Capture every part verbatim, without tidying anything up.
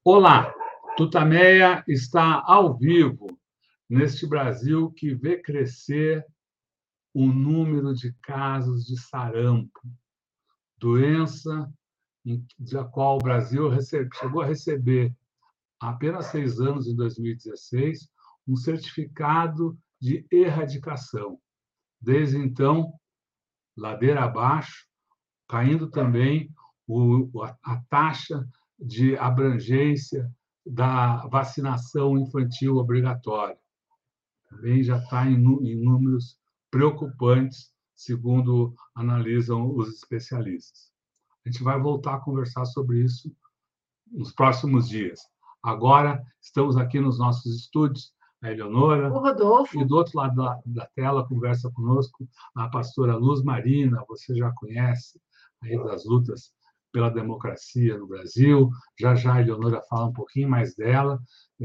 Olá, Tutameia está ao vivo neste Brasil que vê crescer o número de casos de sarampo, doença da qual o Brasil recebe, chegou a receber há apenas seis anos, em dois mil e dezesseis, um certificado de erradicação. Desde então, ladeira abaixo, caindo também o, a taxa de abrangência da vacinação infantil obrigatória. Também já está em, em números preocupantes, segundo analisam os especialistas. A gente vai voltar a conversar sobre isso nos próximos dias. Agora, estamos aqui nos nossos estúdios, a Eleonora, o Rodolfo. E do outro lado da, da tela conversa conosco a pastora Luz Marina, você já conhece, aí das lutas pela democracia no Brasil. Já já a Eleonora fala um pouquinho mais dela,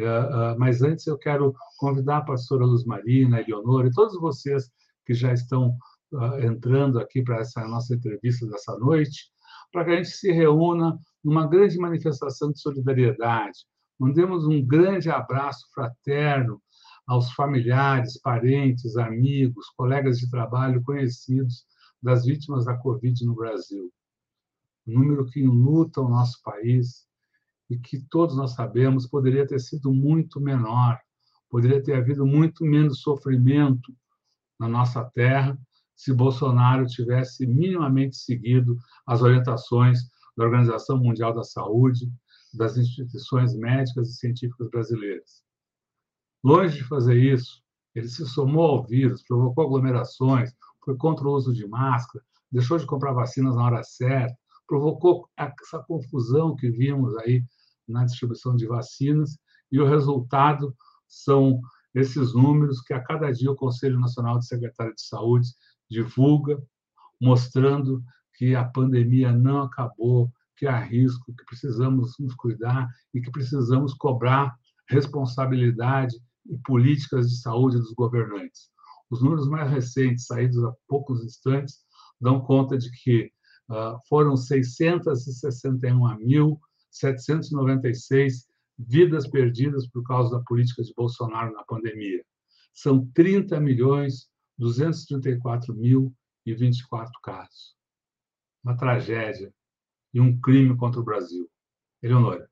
mas antes eu quero convidar a pastora Luz Marina, a Eleonora e todos vocês que já estão entrando aqui para essa nossa entrevista dessa noite, para que a gente se reúna numa grande manifestação de solidariedade. Mandemos um grande abraço fraterno aos familiares, parentes, amigos, colegas de trabalho conhecidos das vítimas da Covid no Brasil. Um número que enluta o nosso país e que todos nós sabemos poderia ter sido muito menor, poderia ter havido muito menos sofrimento na nossa terra se Bolsonaro tivesse minimamente seguido as orientações da Organização Mundial da Saúde, das instituições médicas e científicas brasileiras. Longe de fazer isso, ele se somou ao vírus, provocou aglomerações, foi contra o uso de máscara, deixou de comprar vacinas na hora certa, provocou essa confusão que vimos aí na distribuição de vacinas, e o resultado são esses números que a cada dia o Conselho Nacional de Secretários de Saúde divulga, mostrando que a pandemia não acabou, que há risco, que precisamos nos cuidar e que precisamos cobrar responsabilidade e políticas de saúde dos governantes. Os números mais recentes, saídos há poucos instantes, dão conta de que uh, foram seiscentos e sessenta e um mil setecentos e noventa e seis vidas perdidas por causa da política de Bolsonaro na pandemia. São trinta milhões duzentos e trinta e quatro mil e vinte e quatro casos. Uma tragédia e um crime contra o Brasil. Eleonora.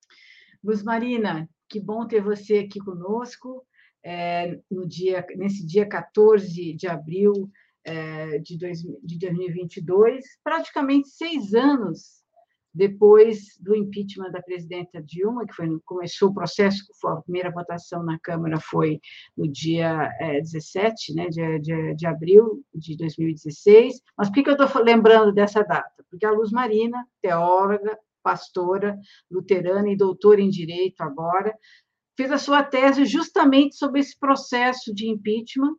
Luz Marina, que bom ter você aqui conosco é, no dia, nesse dia quatorze de abril é, de, dois, de dois mil e vinte e dois, praticamente seis anos depois do impeachment da presidenta Dilma, que foi, começou o processo, a primeira votação na Câmara foi no dia é, dezessete, né, de, de, de abril de dois mil e dezesseis. Mas por que, que eu estou lembrando dessa data? Porque a Luz Marina, teóloga, pastora luterana e doutora em Direito agora, fez a sua tese justamente sobre esse processo de impeachment,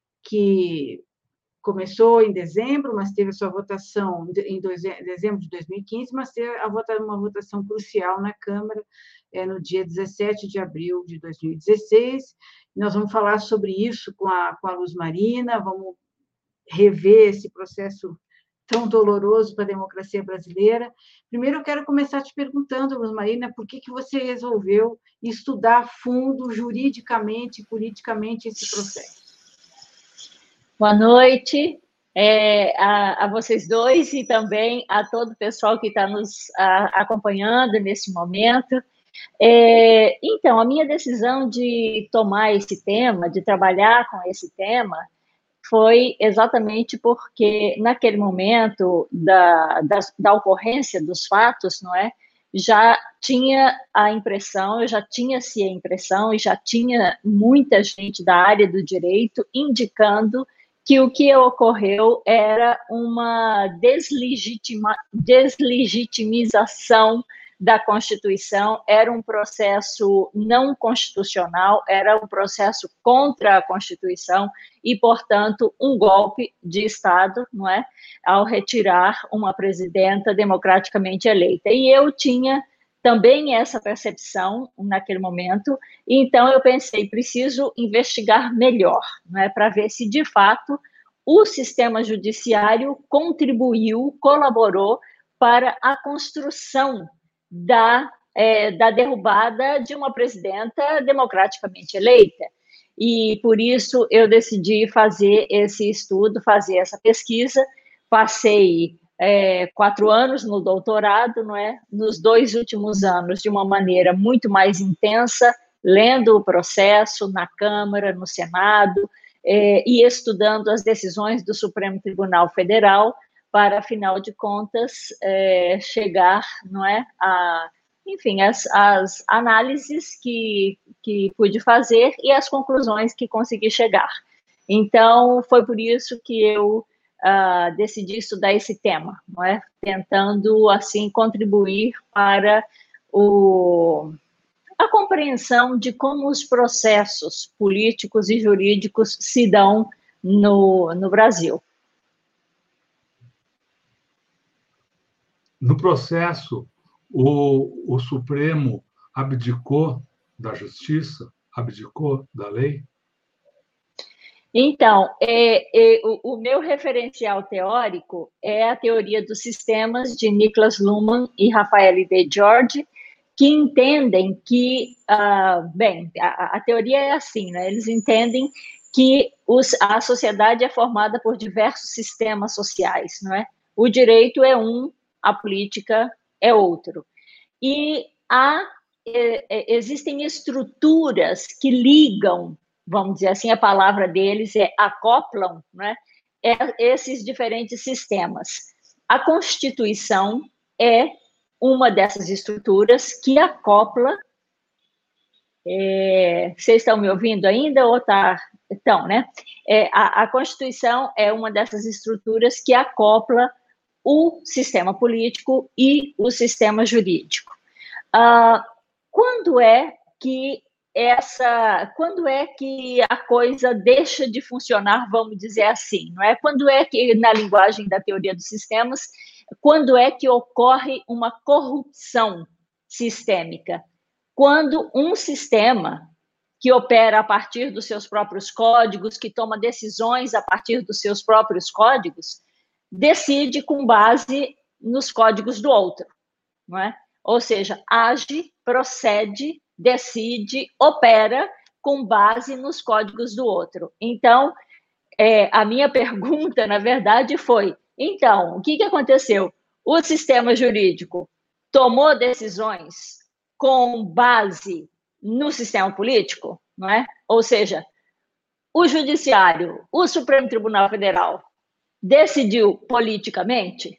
que começou em dezembro, mas teve a sua votação em dezembro de dois mil e quinze, mas teve uma votação crucial na Câmara é, no dia dezessete de abril de dois mil e dezesseis. Nós vamos falar sobre isso com a, com a Luz Marina, vamos rever esse processo tão doloroso para a democracia brasileira. Primeiro, eu quero começar te perguntando, Luz Marina, por que, que você resolveu estudar a fundo, juridicamente e politicamente, esse processo? Boa noite é, a, a vocês dois e também a todo o pessoal que está nos a, acompanhando nesse momento. É, então, a minha decisão de tomar esse tema, de trabalhar com esse tema, foi exatamente porque, naquele momento da, da, da ocorrência dos fatos, não é? Já tinha a impressão, já tinha-se a impressão e já tinha muita gente da área do direito indicando que o que ocorreu era uma deslegitima, deslegitimização da Constituição, era um processo não constitucional, era um processo contra a Constituição e, portanto, um golpe de Estado, não é? Ao retirar uma presidenta democraticamente eleita. E eu tinha também essa percepção naquele momento, e então eu pensei, preciso investigar melhor, não é? Para ver se, de fato, o sistema judiciário contribuiu, colaborou para a construção da é, da derrubada de uma presidenta democraticamente eleita. E, por isso, eu decidi fazer esse estudo, fazer essa pesquisa. Passei é, quatro anos no doutorado, não é? Nos dois últimos anos, de uma maneira muito mais intensa, lendo o processo na Câmara, no Senado, é, e estudando as decisões do Supremo Tribunal Federal, para, afinal de contas, é, chegar, não é, a, enfim, as, as análises que, que pude fazer e as conclusões que consegui chegar. Então, foi por isso que eu uh, decidi estudar esse tema, não é? Tentando, assim, contribuir para o, a compreensão de como os processos políticos e jurídicos se dão no, no Brasil. No processo, o, o Supremo abdicou da justiça, abdicou da lei? Então, é, é, o, o meu referencial teórico é a teoria dos sistemas de Niklas Luhmann e Rafael de Giorgi, que entendem que, uh, bem, a, a teoria é assim, né? Eles entendem que os, a sociedade é formada por diversos sistemas sociais, não é? O direito é um, a política é outro. E há, é, existem estruturas que ligam, vamos dizer assim, a palavra deles é acoplam, né, é, esses diferentes sistemas. A Constituição é uma dessas estruturas que acopla. É, vocês estão me ouvindo ainda ou tá? Então, né? É, a, a Constituição é uma dessas estruturas que acopla o sistema político e o sistema jurídico. Uh, quando é que essa, quando é que a coisa deixa de funcionar, vamos dizer assim, não é? Quando é que, na linguagem da teoria dos sistemas, quando é que ocorre uma corrupção sistêmica? Quando um sistema que opera a partir dos seus próprios códigos, que toma decisões a partir dos seus próprios códigos, decide com base nos códigos do outro, não é? Ou seja, age, procede, decide, opera com base nos códigos do outro. Então, é, a minha pergunta, na verdade, foi, então, o que, que aconteceu? O sistema jurídico tomou decisões com base no sistema político, não é? Ou seja, o Judiciário, o Supremo Tribunal Federal, decidiu politicamente,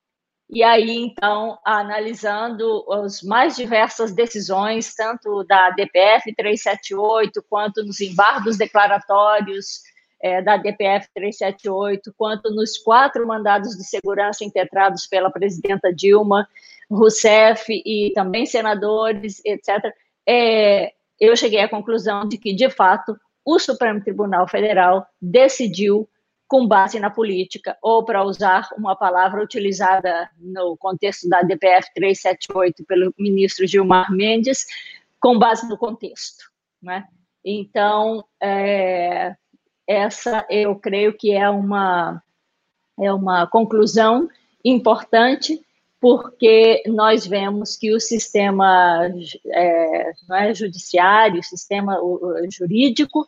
e aí, então, analisando as mais diversas decisões, tanto da D P F trezentos e setenta e oito, quanto nos embargos declaratórios é, da D P F trezentos e setenta e oito, quanto nos quatro mandados de segurança impetrados pela presidenta Dilma Rousseff e também senadores, etcétera, é, eu cheguei à conclusão de que, de fato, o Supremo Tribunal Federal decidiu com base na política, ou, para usar uma palavra utilizada no contexto da D P F trezentos e setenta e oito pelo ministro Gilmar Mendes, com base no contexto, né? Então, é, essa eu creio que é uma, é uma conclusão importante, porque nós vemos que o sistema é, não é, judiciário, o sistema jurídico,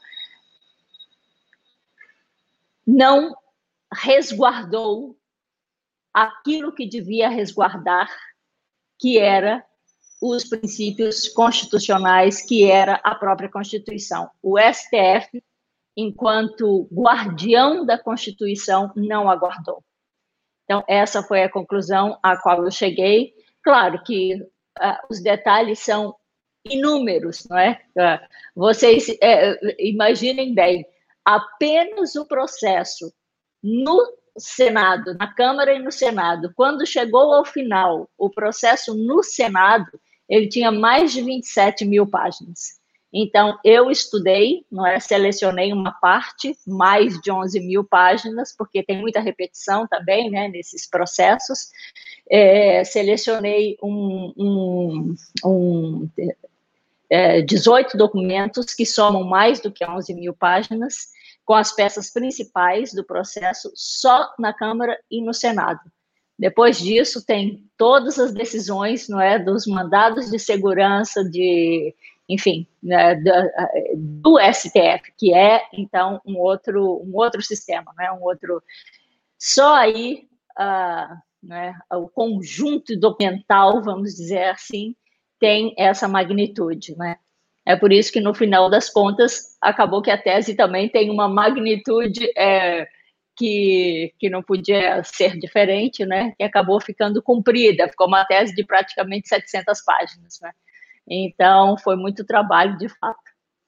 não resguardou aquilo que devia resguardar, que era os princípios constitucionais, que era a própria Constituição. O S T F, enquanto guardião da Constituição, não aguardou. Então, essa foi a conclusão a qual eu cheguei. Claro que uh, os detalhes são inúmeros, não é? Uh, vocês uh, imaginem bem, apenas o processo no Senado, na Câmara e no Senado, quando chegou ao final, o processo no Senado, ele tinha mais de vinte e sete mil páginas. Então, eu estudei, não é? Selecionei uma parte, mais de onze mil páginas, porque tem muita repetição também, né, nesses processos. É, selecionei um, um, um é, dezoito documentos que somam mais do que onze mil páginas, com as peças principais do processo, só na Câmara e no Senado. Depois disso, tem todas as decisões, não é, dos mandados de segurança, de, enfim, né, do S T F, que é, então, um outro, um outro sistema, né, um outro... Só aí, uh, né, o conjunto documental, vamos dizer assim, tem essa magnitude, né? É por isso que, no final das contas, acabou que a tese também tem uma magnitude é, que, que não podia ser diferente, né? Que acabou ficando cumprida, ficou uma tese de praticamente setecentas páginas, né? Então, foi muito trabalho, de fato.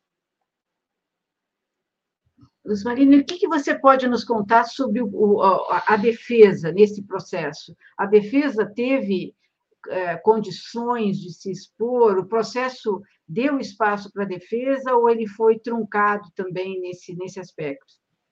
Luz Marina, o que, que você pode nos contar sobre o, a, a defesa nesse processo? A defesa teve é, condições de se expor? O processo deu espaço para a defesa ou ele foi truncado também nesse, nesse aspecto?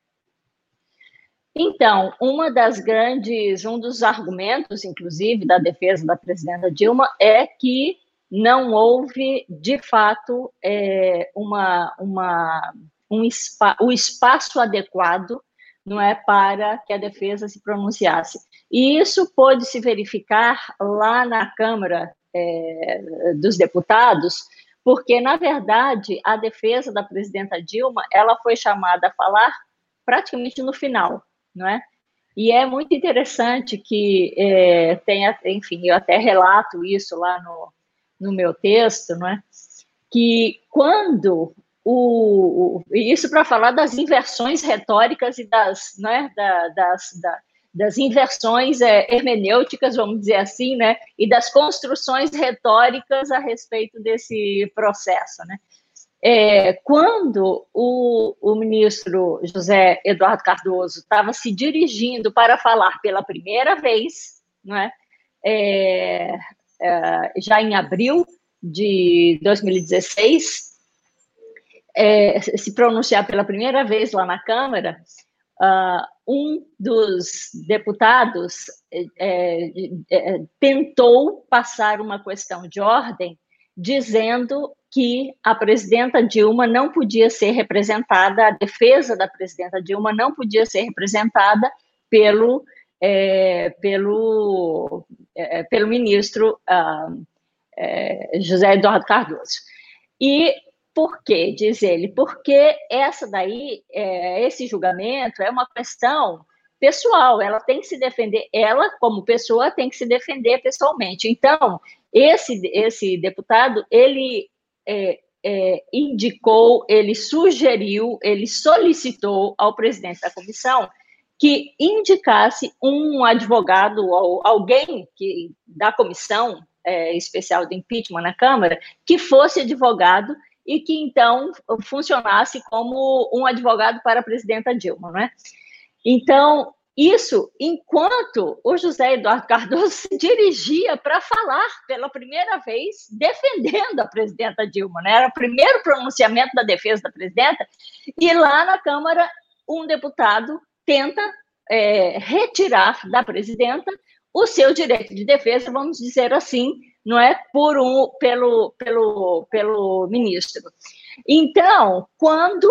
Então, uma das grandes, um dos argumentos, inclusive, da defesa da presidenta Dilma é que não houve, de fato, é, uma, uma, um spa, o espaço adequado, não é, para que a defesa se pronunciasse. E isso pôde se verificar lá na Câmara é, dos Deputados, porque, na verdade, a defesa da presidenta Dilma, ela foi chamada a falar praticamente no final, não é? E é muito interessante que é, tenha, enfim, eu até relato isso lá no, no meu texto, não é? Que quando o, o isso para falar das inversões retóricas e das, né, da, das, da, das inversões é, hermenêuticas, vamos dizer assim, né, e das construções retóricas a respeito desse processo, né? É, quando o, o ministro José Eduardo Cardoso estava se dirigindo para falar pela primeira vez, não é? É, é, já em abril de dois mil e dezesseis, é, se pronunciar pela primeira vez lá na Câmara, uh, um dos deputados é, é, tentou passar uma questão de ordem dizendo que a presidenta Dilma não podia ser representada, a defesa da presidenta Dilma não podia ser representada pelo, é, pelo, é, pelo ministro uh, é, José Eduardo Cardoso. E por quê, diz ele? Porque essa daí, é, esse julgamento é uma questão pessoal, ela tem que se defender, ela, como pessoa, tem que se defender pessoalmente. Então, esse, esse deputado, ele é, é, indicou, ele sugeriu, ele solicitou ao presidente da comissão que indicasse um advogado ou alguém que, da comissão é, especial de impeachment na Câmara, que fosse advogado e que, então, funcionasse como um advogado para a presidenta Dilma, não é? Então, isso enquanto o José Eduardo Cardoso se dirigia para falar pela primeira vez defendendo a presidenta Dilma, né? Era o primeiro pronunciamento da defesa da presidenta, e lá na Câmara um deputado tenta é, retirar da presidenta o seu direito de defesa, vamos dizer assim, não é, por um, pelo, pelo, pelo ministro. Então, quando,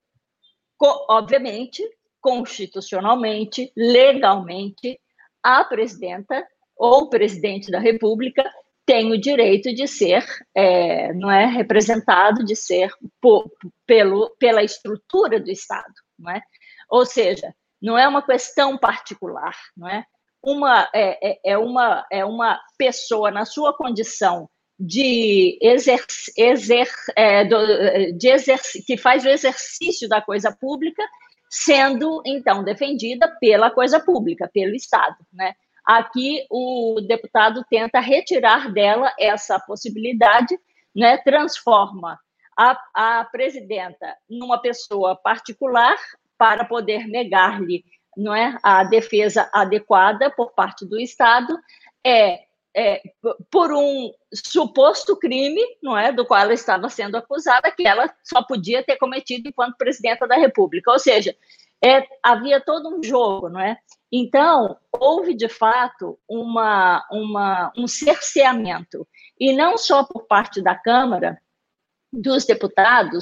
obviamente, constitucionalmente, legalmente, a presidenta ou o presidente da República tem o direito de ser, é, não é, representado, de ser por, pelo, pela estrutura do Estado, não é? Ou seja, não é uma questão particular, não é? Uma, é, é, uma, é uma pessoa na sua condição de exer, exer, é, do, de exer, que faz o exercício da coisa pública, sendo, então, defendida pela coisa pública, pelo Estado, né? Aqui, o deputado tenta retirar dela essa possibilidade, né? Transforma a, a presidenta numa pessoa particular para poder negar-lhe, não é, a defesa adequada por parte do Estado, é, é por um suposto crime, não é, do qual ela estava sendo acusada, que ela só podia ter cometido enquanto presidenta da República. Ou seja, é, havia todo um jogo, não é? Então, houve, de fato, uma, uma, um cerceamento, e não só por parte da Câmara, dos deputados,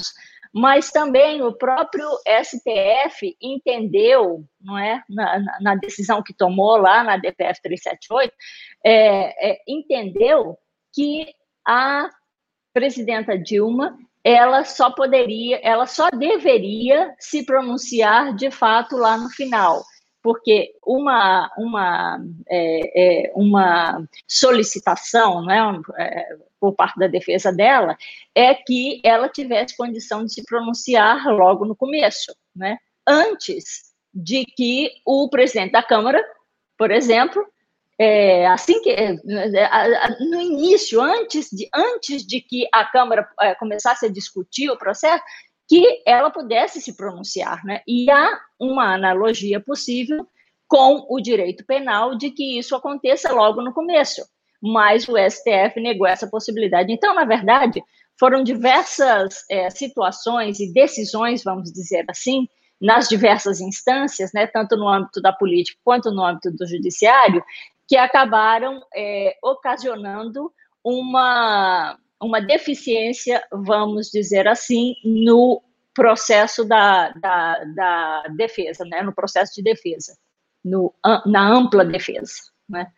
mas também o próprio S T F entendeu, não é, na, na decisão que tomou lá na D P F trezentos e setenta e oito, é, é, entendeu que a presidenta Dilma, ela só poderia, ela só deveria se pronunciar de fato lá no final, porque uma, uma, é, é, uma solicitação, né, é, por parte da defesa dela, é que ela tivesse condição de se pronunciar logo no começo, né, antes de que o presidente da Câmara, por exemplo, é, assim que no início, antes de, antes de que a Câmara é, começasse a discutir o processo, que ela pudesse se pronunciar, né? E há uma analogia possível com o direito penal de que isso aconteça logo no começo, mas o S T F negou essa possibilidade. Então, na verdade, foram diversas é, situações e decisões, vamos dizer assim, nas diversas instâncias, né, tanto no âmbito da política quanto no âmbito do judiciário, que acabaram é, ocasionando uma, uma deficiência, vamos dizer assim, no processo da, da, da defesa, né, no processo de defesa, no, na ampla defesa, né.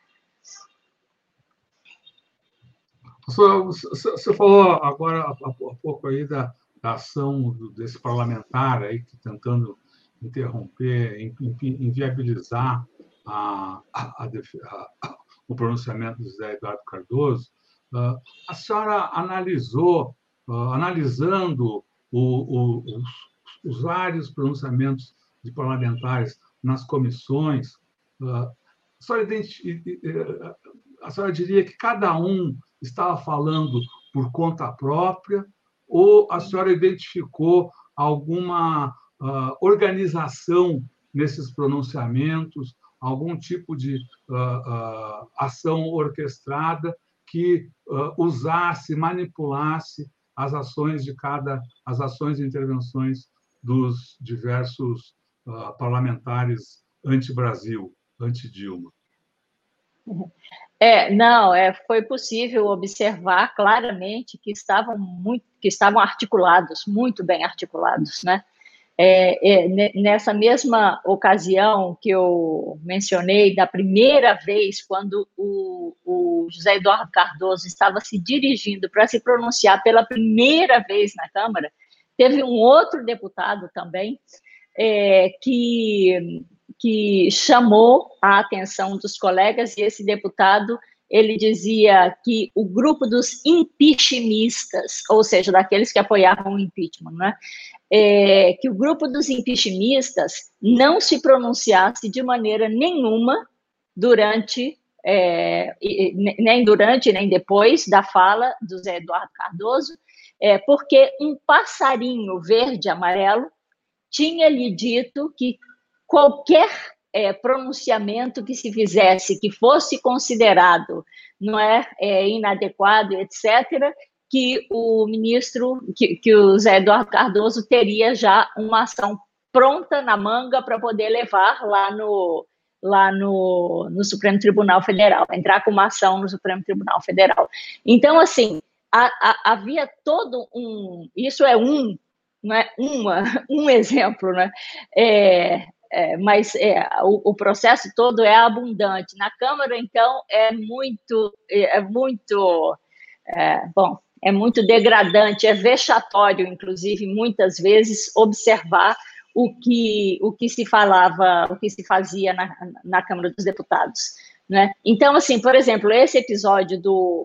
Você falou agora há pouco aí da, da ação desse parlamentar aí que tentando interromper, inviabilizar a, a, a, a, o pronunciamento do José Eduardo Cardoso. A senhora analisou, analisando o, o, os, os vários pronunciamentos de parlamentares nas comissões, a senhora, a senhora diria que cada um estava falando por conta própria, ou a senhora identificou alguma uh, organização nesses pronunciamentos, algum tipo de uh, uh, ação orquestrada que uh, usasse, manipulasse as ações de cada, as ações e intervenções dos diversos uh, parlamentares anti-Brasil, anti-Dilma? É, não, é, foi possível observar claramente que estavam muito, que estavam articulados, muito bem articulados, né? É, é, nessa mesma ocasião que eu mencionei, da primeira vez, quando o, o José Eduardo Cardoso estava se dirigindo para se pronunciar pela primeira vez na Câmara, teve um outro deputado também é, que que chamou a atenção dos colegas, e esse deputado, ele dizia que o grupo dos impeachmentistas, ou seja, daqueles que apoiavam o impeachment, né, é, que o grupo dos impeachmentistas não se pronunciasse de maneira nenhuma durante, é, nem durante, nem depois da fala do Zé Eduardo Cardoso, é, porque um passarinho verde e amarelo tinha lhe dito que qualquer é, pronunciamento que se fizesse, que fosse considerado não é, é inadequado, etcétera, que o ministro, que, que o Zé Eduardo Cardoso teria já uma ação pronta na manga para poder levar lá no, lá no, no Supremo Tribunal Federal, entrar com uma ação no Supremo Tribunal Federal. Então, assim, a, a, havia todo um... Isso é um, não é, uma, um exemplo, né? É, É, mas é, o, o processo todo é abundante. Na Câmara, então, é muito, é muito, é, bom, é muito degradante, é vexatório, inclusive, muitas vezes, observar o que, o que se falava, o que se fazia na, na Câmara dos Deputados, né? Então, assim, por exemplo, esse episódio do,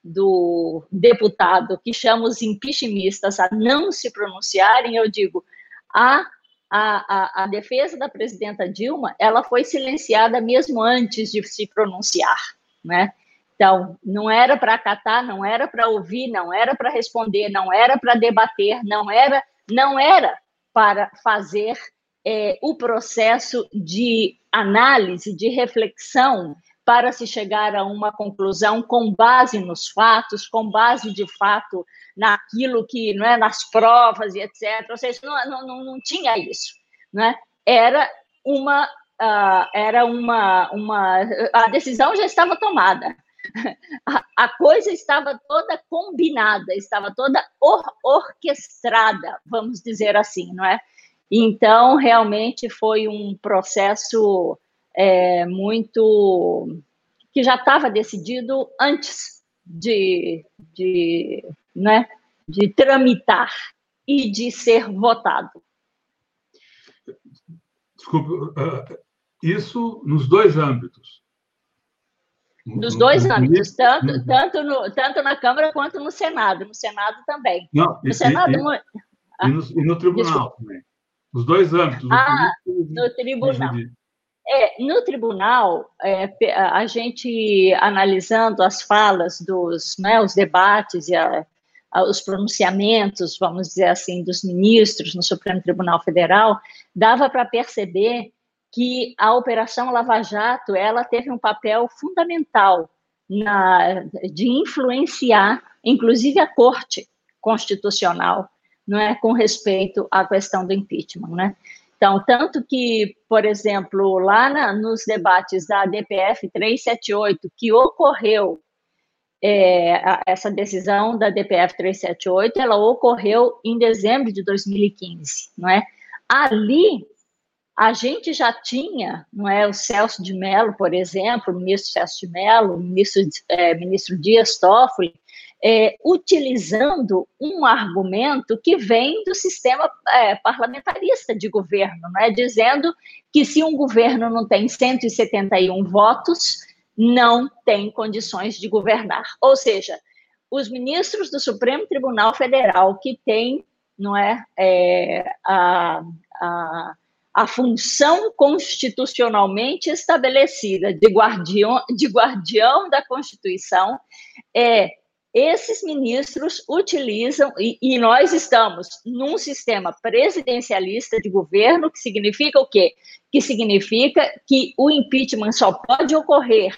do deputado que chama os impeachmentistas a não se pronunciarem, eu digo, a A, a, a defesa da presidenta Dilma, ela foi silenciada mesmo antes de se pronunciar, né? Então, não era para acatar, não era para ouvir, não era para responder, não era para debater, não era, não era para fazer é, o processo de análise, de reflexão, para se chegar a uma conclusão com base nos fatos, com base, de fato, naquilo que, não é, nas provas e etcétera. Ou seja, não, não, não tinha isso, né? Era uma, uh, era uma, uma... A decisão já estava tomada, a, a coisa estava toda combinada, estava toda or, orquestrada, vamos dizer assim, não é? Então, realmente foi um processo é, muito... que já estava decidido antes de, de, né, de tramitar e de ser votado. Desculpe, isso nos dois âmbitos. Nos dois no, âmbitos, no, tanto, no, tanto, no, tanto na Câmara quanto no Senado. No Senado também. Não, no e, Senado, e, ah, e, no, e no Tribunal desculpa. também. Os dois âmbitos. Ah, no Tribunal. É, no Tribunal, é, a gente, analisando as falas, dos, né, os debates e a, a, os pronunciamentos, vamos dizer assim, dos ministros no Supremo Tribunal Federal, dava para perceber que a Operação Lava Jato ela teve um papel fundamental na, de influenciar, inclusive, a Corte Constitucional, não é, com respeito à questão do impeachment, né? Então, tanto que, por exemplo, lá na, nos debates da D P F trezentos e setenta e oito, que ocorreu, é, a, essa decisão da D P F trezentos e setenta e oito, ela ocorreu em dezembro de dois mil e quinze, não é? Ali, a gente já tinha, não é, o Celso de Mello, por exemplo, o ministro Celso de Mello, o ministro, é, ministro Dias Toffoli, É, utilizando um argumento que vem do sistema é, parlamentarista de governo, né, dizendo que se um governo não tem cento e setenta e um votos, não tem condições de governar. Ou seja, os ministros do Supremo Tribunal Federal que têm, não é, é a, a, a função constitucionalmente estabelecida de guardião, de guardião da Constituição, é esses ministros utilizam, e, e nós estamos num sistema presidencialista de governo, que significa o quê? Que significa que o impeachment só pode ocorrer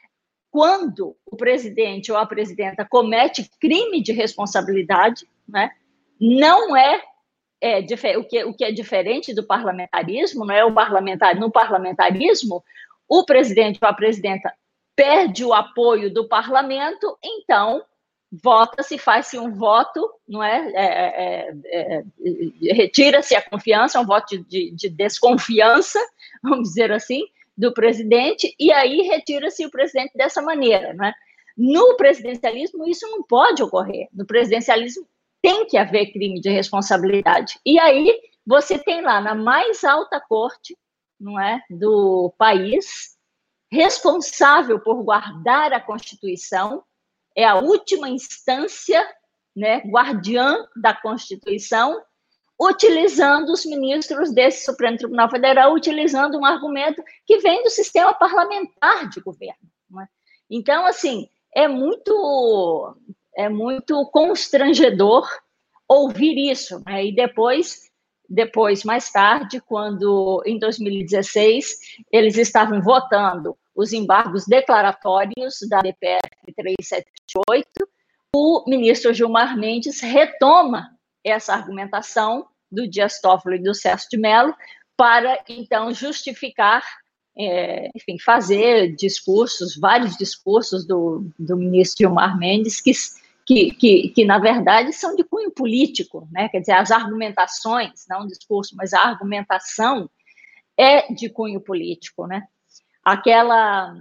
quando o presidente ou a presidenta comete crime de responsabilidade, né? Não é, é o, que, o que é diferente do parlamentarismo, não é o parlamentar, no parlamentarismo, o presidente ou a presidenta perde o apoio do parlamento, então vota-se, faz-se um voto, não é? é, é, é, é retira-se a confiança, um voto de, de desconfiança, vamos dizer assim, do presidente, e aí retira-se o presidente dessa maneira, não é? No presidencialismo, isso não pode ocorrer. No presidencialismo, tem que haver crime de responsabilidade. E aí, você tem lá, na mais alta corte, não é, do país, responsável por guardar a Constituição, é a última instância, né, guardiã da Constituição, utilizando os ministros desse Supremo Tribunal Federal, utilizando um argumento que vem do sistema parlamentar de governo. Não é? Então, assim, é muito, é muito constrangedor ouvir isso, né? E depois, depois, mais tarde, quando, em dois mil e dezesseis, eles estavam votando os embargos declaratórios da D P F trezentos e setenta e oito, o ministro Gilmar Mendes retoma essa argumentação do Dias Toffoli e do Celso de Mello para, então, justificar, é, enfim, fazer discursos, vários discursos do, do ministro Gilmar Mendes que, que, que, que, na verdade, são de cunho político, né? Quer dizer, as argumentações, não o discurso, mas a argumentação é de cunho político, né? Aquela,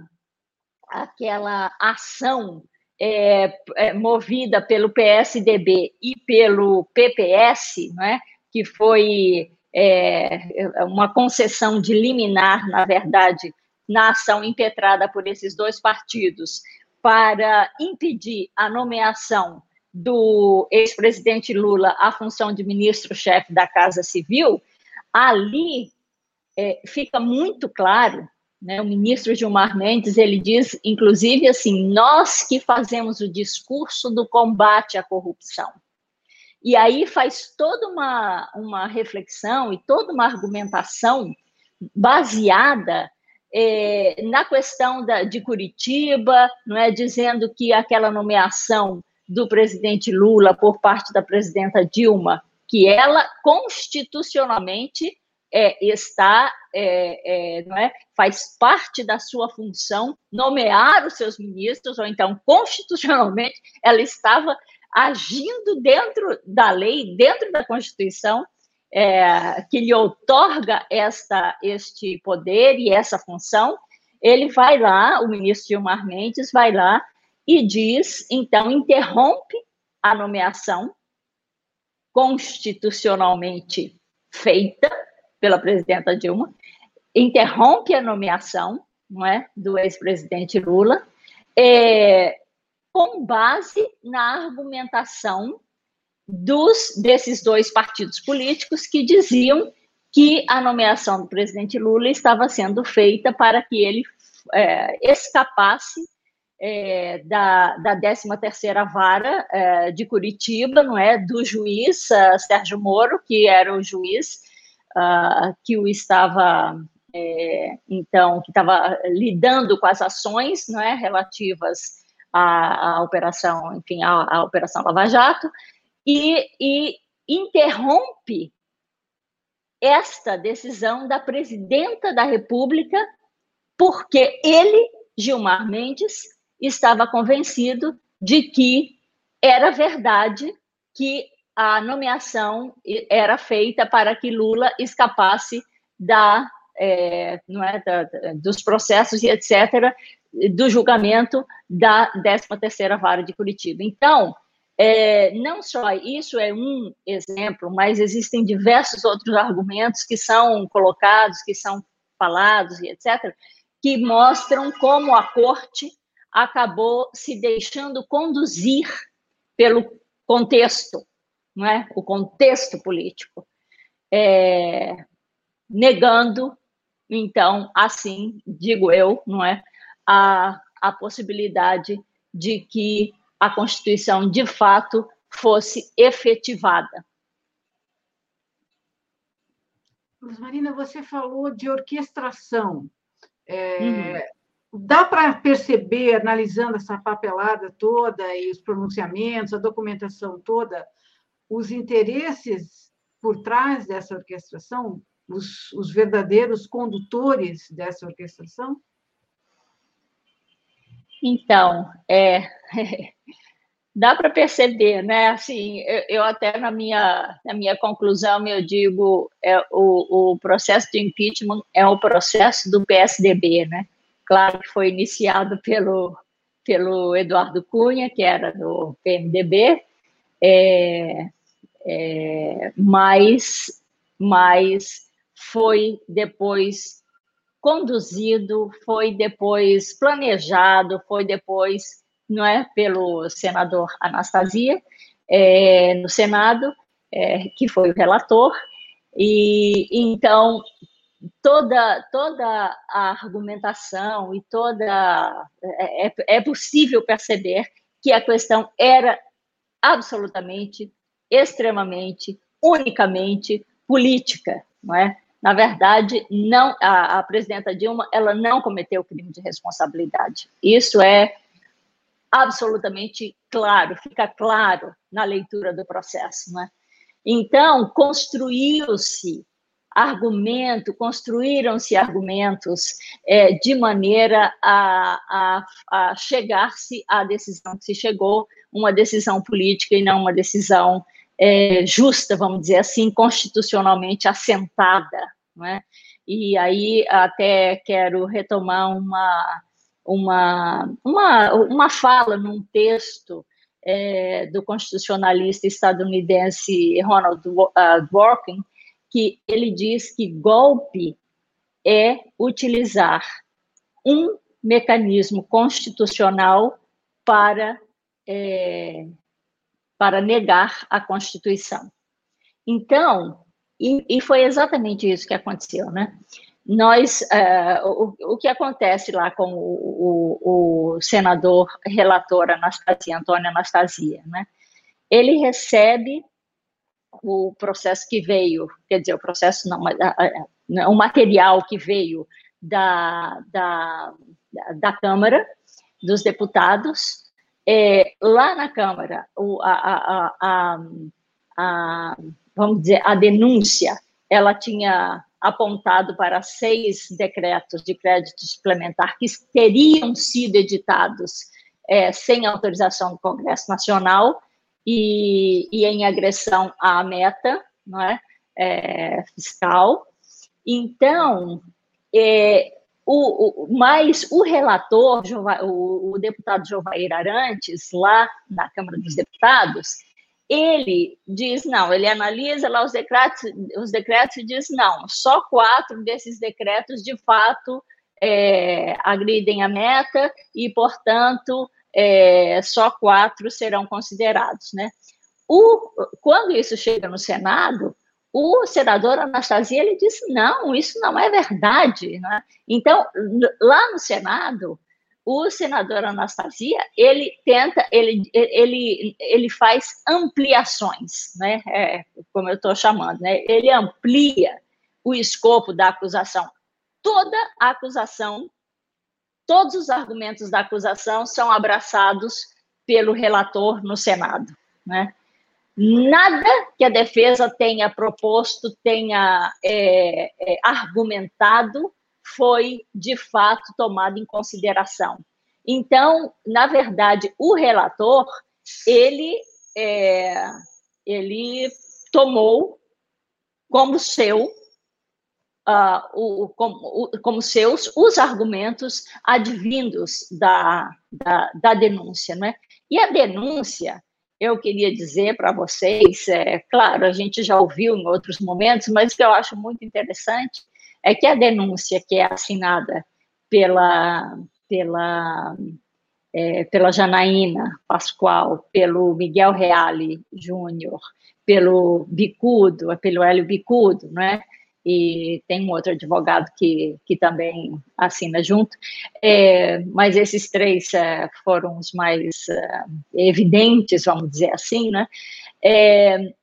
aquela ação é, é, movida pelo P S D B e pelo P P S, não é? Que foi é, uma concessão de liminar, na verdade, na ação impetrada por esses dois partidos para impedir a nomeação do ex-presidente Lula à função de ministro-chefe da Casa Civil, ali é, fica muito claro, né, o ministro Gilmar Mendes, ele diz, inclusive, assim, nós que fazemos o discurso do combate à corrupção. E aí faz toda uma, uma reflexão e toda uma argumentação baseada é, na questão da, de Curitiba, não é, dizendo que aquela nomeação do presidente Lula por parte da presidenta Dilma, que ela constitucionalmente é, está, é, é, não é, faz parte da sua função nomear os seus ministros, ou então, constitucionalmente, ela estava agindo dentro da lei, dentro da Constituição, é, que lhe outorga esta, este poder e essa função. Ele vai lá, o ministro Gilmar Mendes vai lá e diz, então, interrompe a nomeação constitucionalmente feita pela presidenta Dilma, interrompe a nomeação, não é, do ex-presidente Lula, é, com base na argumentação dos, desses dois partidos políticos que diziam que a nomeação do presidente Lula estava sendo feita para que ele é, escapasse é, da, da décima terceira Vara é, de Curitiba, não é, do juiz uh, Sérgio Moro, que era o juiz uh, que o estava, é, então, que estava lidando com as ações, não é, relativas à, à operação, enfim, à, à operação Lava Jato, e, e interrompe esta decisão da presidenta da República, porque ele, Gilmar Mendes, estava convencido de que era verdade que a nomeação era feita para que Lula escapasse da, é, não é, da, dos processos e etcétera, do julgamento da décima terceira Vara de Curitiba. Então, é, não só isso é um exemplo, mas existem diversos outros argumentos que são colocados, que são falados e etcétera, que mostram como a corte acabou se deixando conduzir pelo contexto, não é? O contexto político, é, negando, então, assim, digo eu, não é, a, a possibilidade de que a Constituição, de fato, fosse efetivada. Luz Marina, você falou de orquestração. É, uhum. Dá para perceber, analisando essa papelada toda e os pronunciamentos, a documentação toda, os interesses por trás dessa orquestração, os, os verdadeiros condutores dessa orquestração? Então, é, dá para perceber, né? Assim, eu, eu até na minha, na minha conclusão eu digo, é, o, o processo de impeachment é o processo do P S D B, né? Claro que foi iniciado pelo, pelo Eduardo Cunha, que era do P M D B, é, é, mas, mas foi depois conduzido, foi depois planejado, foi depois, não é, pelo senador Anastasia, é, no Senado, é, que foi o relator, e então toda, toda a argumentação e toda... É, é possível perceber que a questão era absolutamente, extremamente, unicamente política, não é? Na verdade, não, a, a presidenta Dilma, ela não cometeu crime de responsabilidade. Isso é absolutamente claro, fica claro na leitura do processo, né? Então, construiu-se argumento, construíram-se argumentos é, de maneira a, a, a chegar-se à decisão que se chegou, uma decisão política e não uma decisão é, justa, vamos dizer assim, constitucionalmente assentada, não é? E aí até quero retomar uma, uma, uma, uma fala num texto é, do constitucionalista estadunidense Ronald Dworkin, que ele diz que golpe é utilizar um mecanismo constitucional para, é, para negar a Constituição. Então, e, e foi exatamente isso que aconteceu, né? Nós, uh, o, o que acontece lá com o, o, o senador relator Anastasia, Antônio Anastasia, né? Ele recebe o processo que veio, quer dizer, o processo não, o material que veio da, da, da Câmara dos Deputados, é, lá na Câmara, o, a, a, a, a, vamos dizer, a denúncia, ela tinha apontado para seis decretos de crédito suplementar que teriam sido editados é, sem autorização do Congresso Nacional e, e em agressão à meta, não é? É, fiscal. Então, é, o, o, mas o relator, o, o deputado Jovair Arantes, lá na Câmara dos Deputados, ele diz, não, ele analisa lá os decretos, os decretos e diz, não, só quatro desses decretos, de fato, é, agridem a meta e, portanto, é, só quatro serão considerados, né? O, quando isso chega no Senado, o senador Anastasia, ele disse, não, isso não é verdade, né? Então, lá no Senado, o senador Anastasia, ele tenta, ele, ele, ele faz ampliações, né? É, como eu estou chamando, né? Ele amplia o escopo da acusação. Toda a acusação, todos os argumentos da acusação são abraçados pelo relator no Senado, né? Nada que a defesa tenha proposto, tenha é, é, argumentado, foi, de fato, tomado em consideração. Então, na verdade, o relator, ele, é, ele tomou como seu, uh, o, como, o, como seus os argumentos advindos da, da, da denúncia, não é? E a denúncia, eu queria dizer para vocês, é claro, a gente já ouviu em outros momentos, mas o que eu acho muito interessante é que a denúncia que é assinada pela, pela, é, pela Janaína Pascoal, pelo Miguel Reale Júnior, pelo Bicudo, pelo Hélio Bicudo, né? E tem um outro advogado que, que também assina junto, é, mas esses três é, foram os mais é, evidentes, vamos dizer assim, né? É,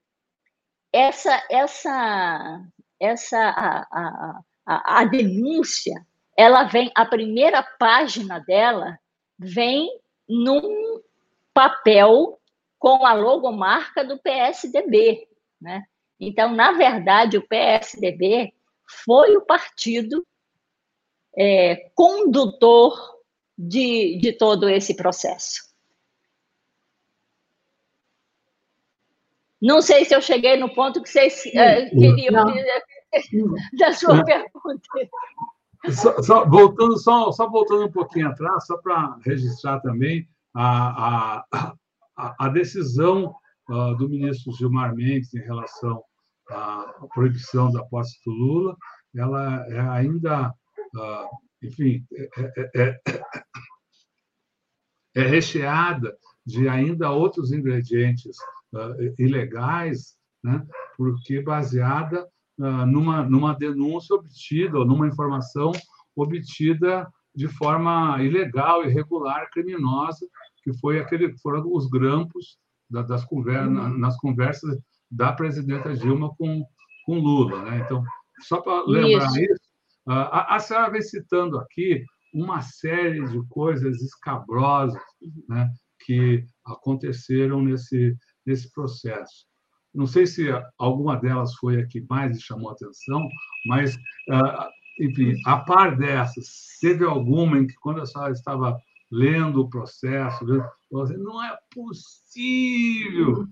essa, essa, essa a, a, a, a denúncia, ela vem, a primeira página dela vem num papel com a logomarca do P S D B, né? Então, na verdade, o P S D B foi o partido é, condutor de, de todo esse processo. Não sei se eu cheguei no ponto que vocês uh, queriam dizer da sua pergunta. Só, só, voltando, só, só voltando um pouquinho atrás, só para registrar também a, a, a, a decisão uh, do ministro Gilmar Mendes em relação à proibição da posse do Lula, ela é ainda, uh, enfim, é, é, é, é recheada de ainda outros ingredientes uh, ilegais, né? Porque baseada uh, numa, numa denúncia obtida, ou numa informação obtida de forma ilegal, irregular, criminosa, que foi aquele, foram os grampos da, das conversas, uhum. nas conversas da presidenta Dilma com, com Lula, né? Então, só para lembrar isso, isso uh, a, a senhora vem citando aqui uma série de coisas escabrosas, né, que aconteceram nesse, nesse processo. Não sei se alguma delas foi a que mais lhe chamou a atenção, mas, enfim, a par dessas, teve alguma em que, quando a senhora estava lendo o processo, você não é possível.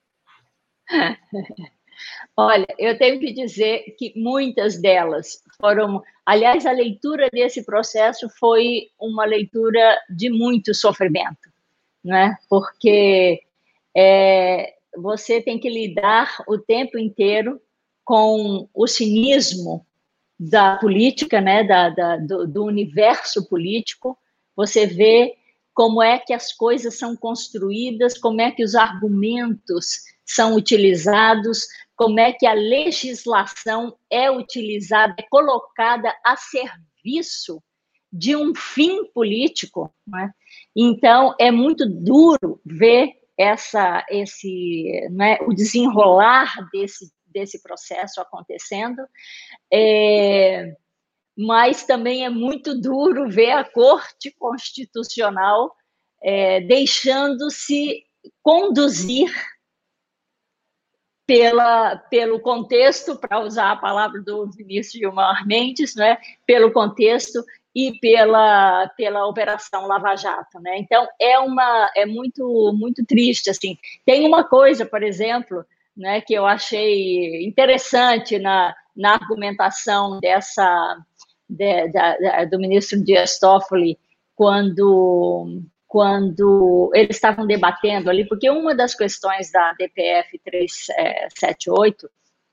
Olha, eu tenho que dizer que muitas delas foram... Aliás, a leitura desse processo foi uma leitura de muito sofrimento, né? Porque é, você tem que lidar o tempo inteiro com o cinismo da política, né? da, da, do, do universo político. Você vê como é que as coisas são construídas, como é que os argumentos são utilizados, como é que a legislação é utilizada, é colocada a serviço de um fim político, né? Então, é muito duro ver essa, esse, né, o desenrolar desse, desse processo acontecendo, é, mas também é muito duro ver a Corte Constitucional é, deixando-se conduzir pela, pelo contexto, para usar a palavra do ministro Gilmar Mendes, né, pelo contexto e pela, pela Operação Lava Jato, né? Então, é, uma, é muito, muito triste, assim. Tem uma coisa, por exemplo, né, que eu achei interessante na, na argumentação dessa, de, da, do ministro Dias Toffoli, quando, quando eles estavam debatendo ali, porque uma das questões da D P F trezentos e setenta e oito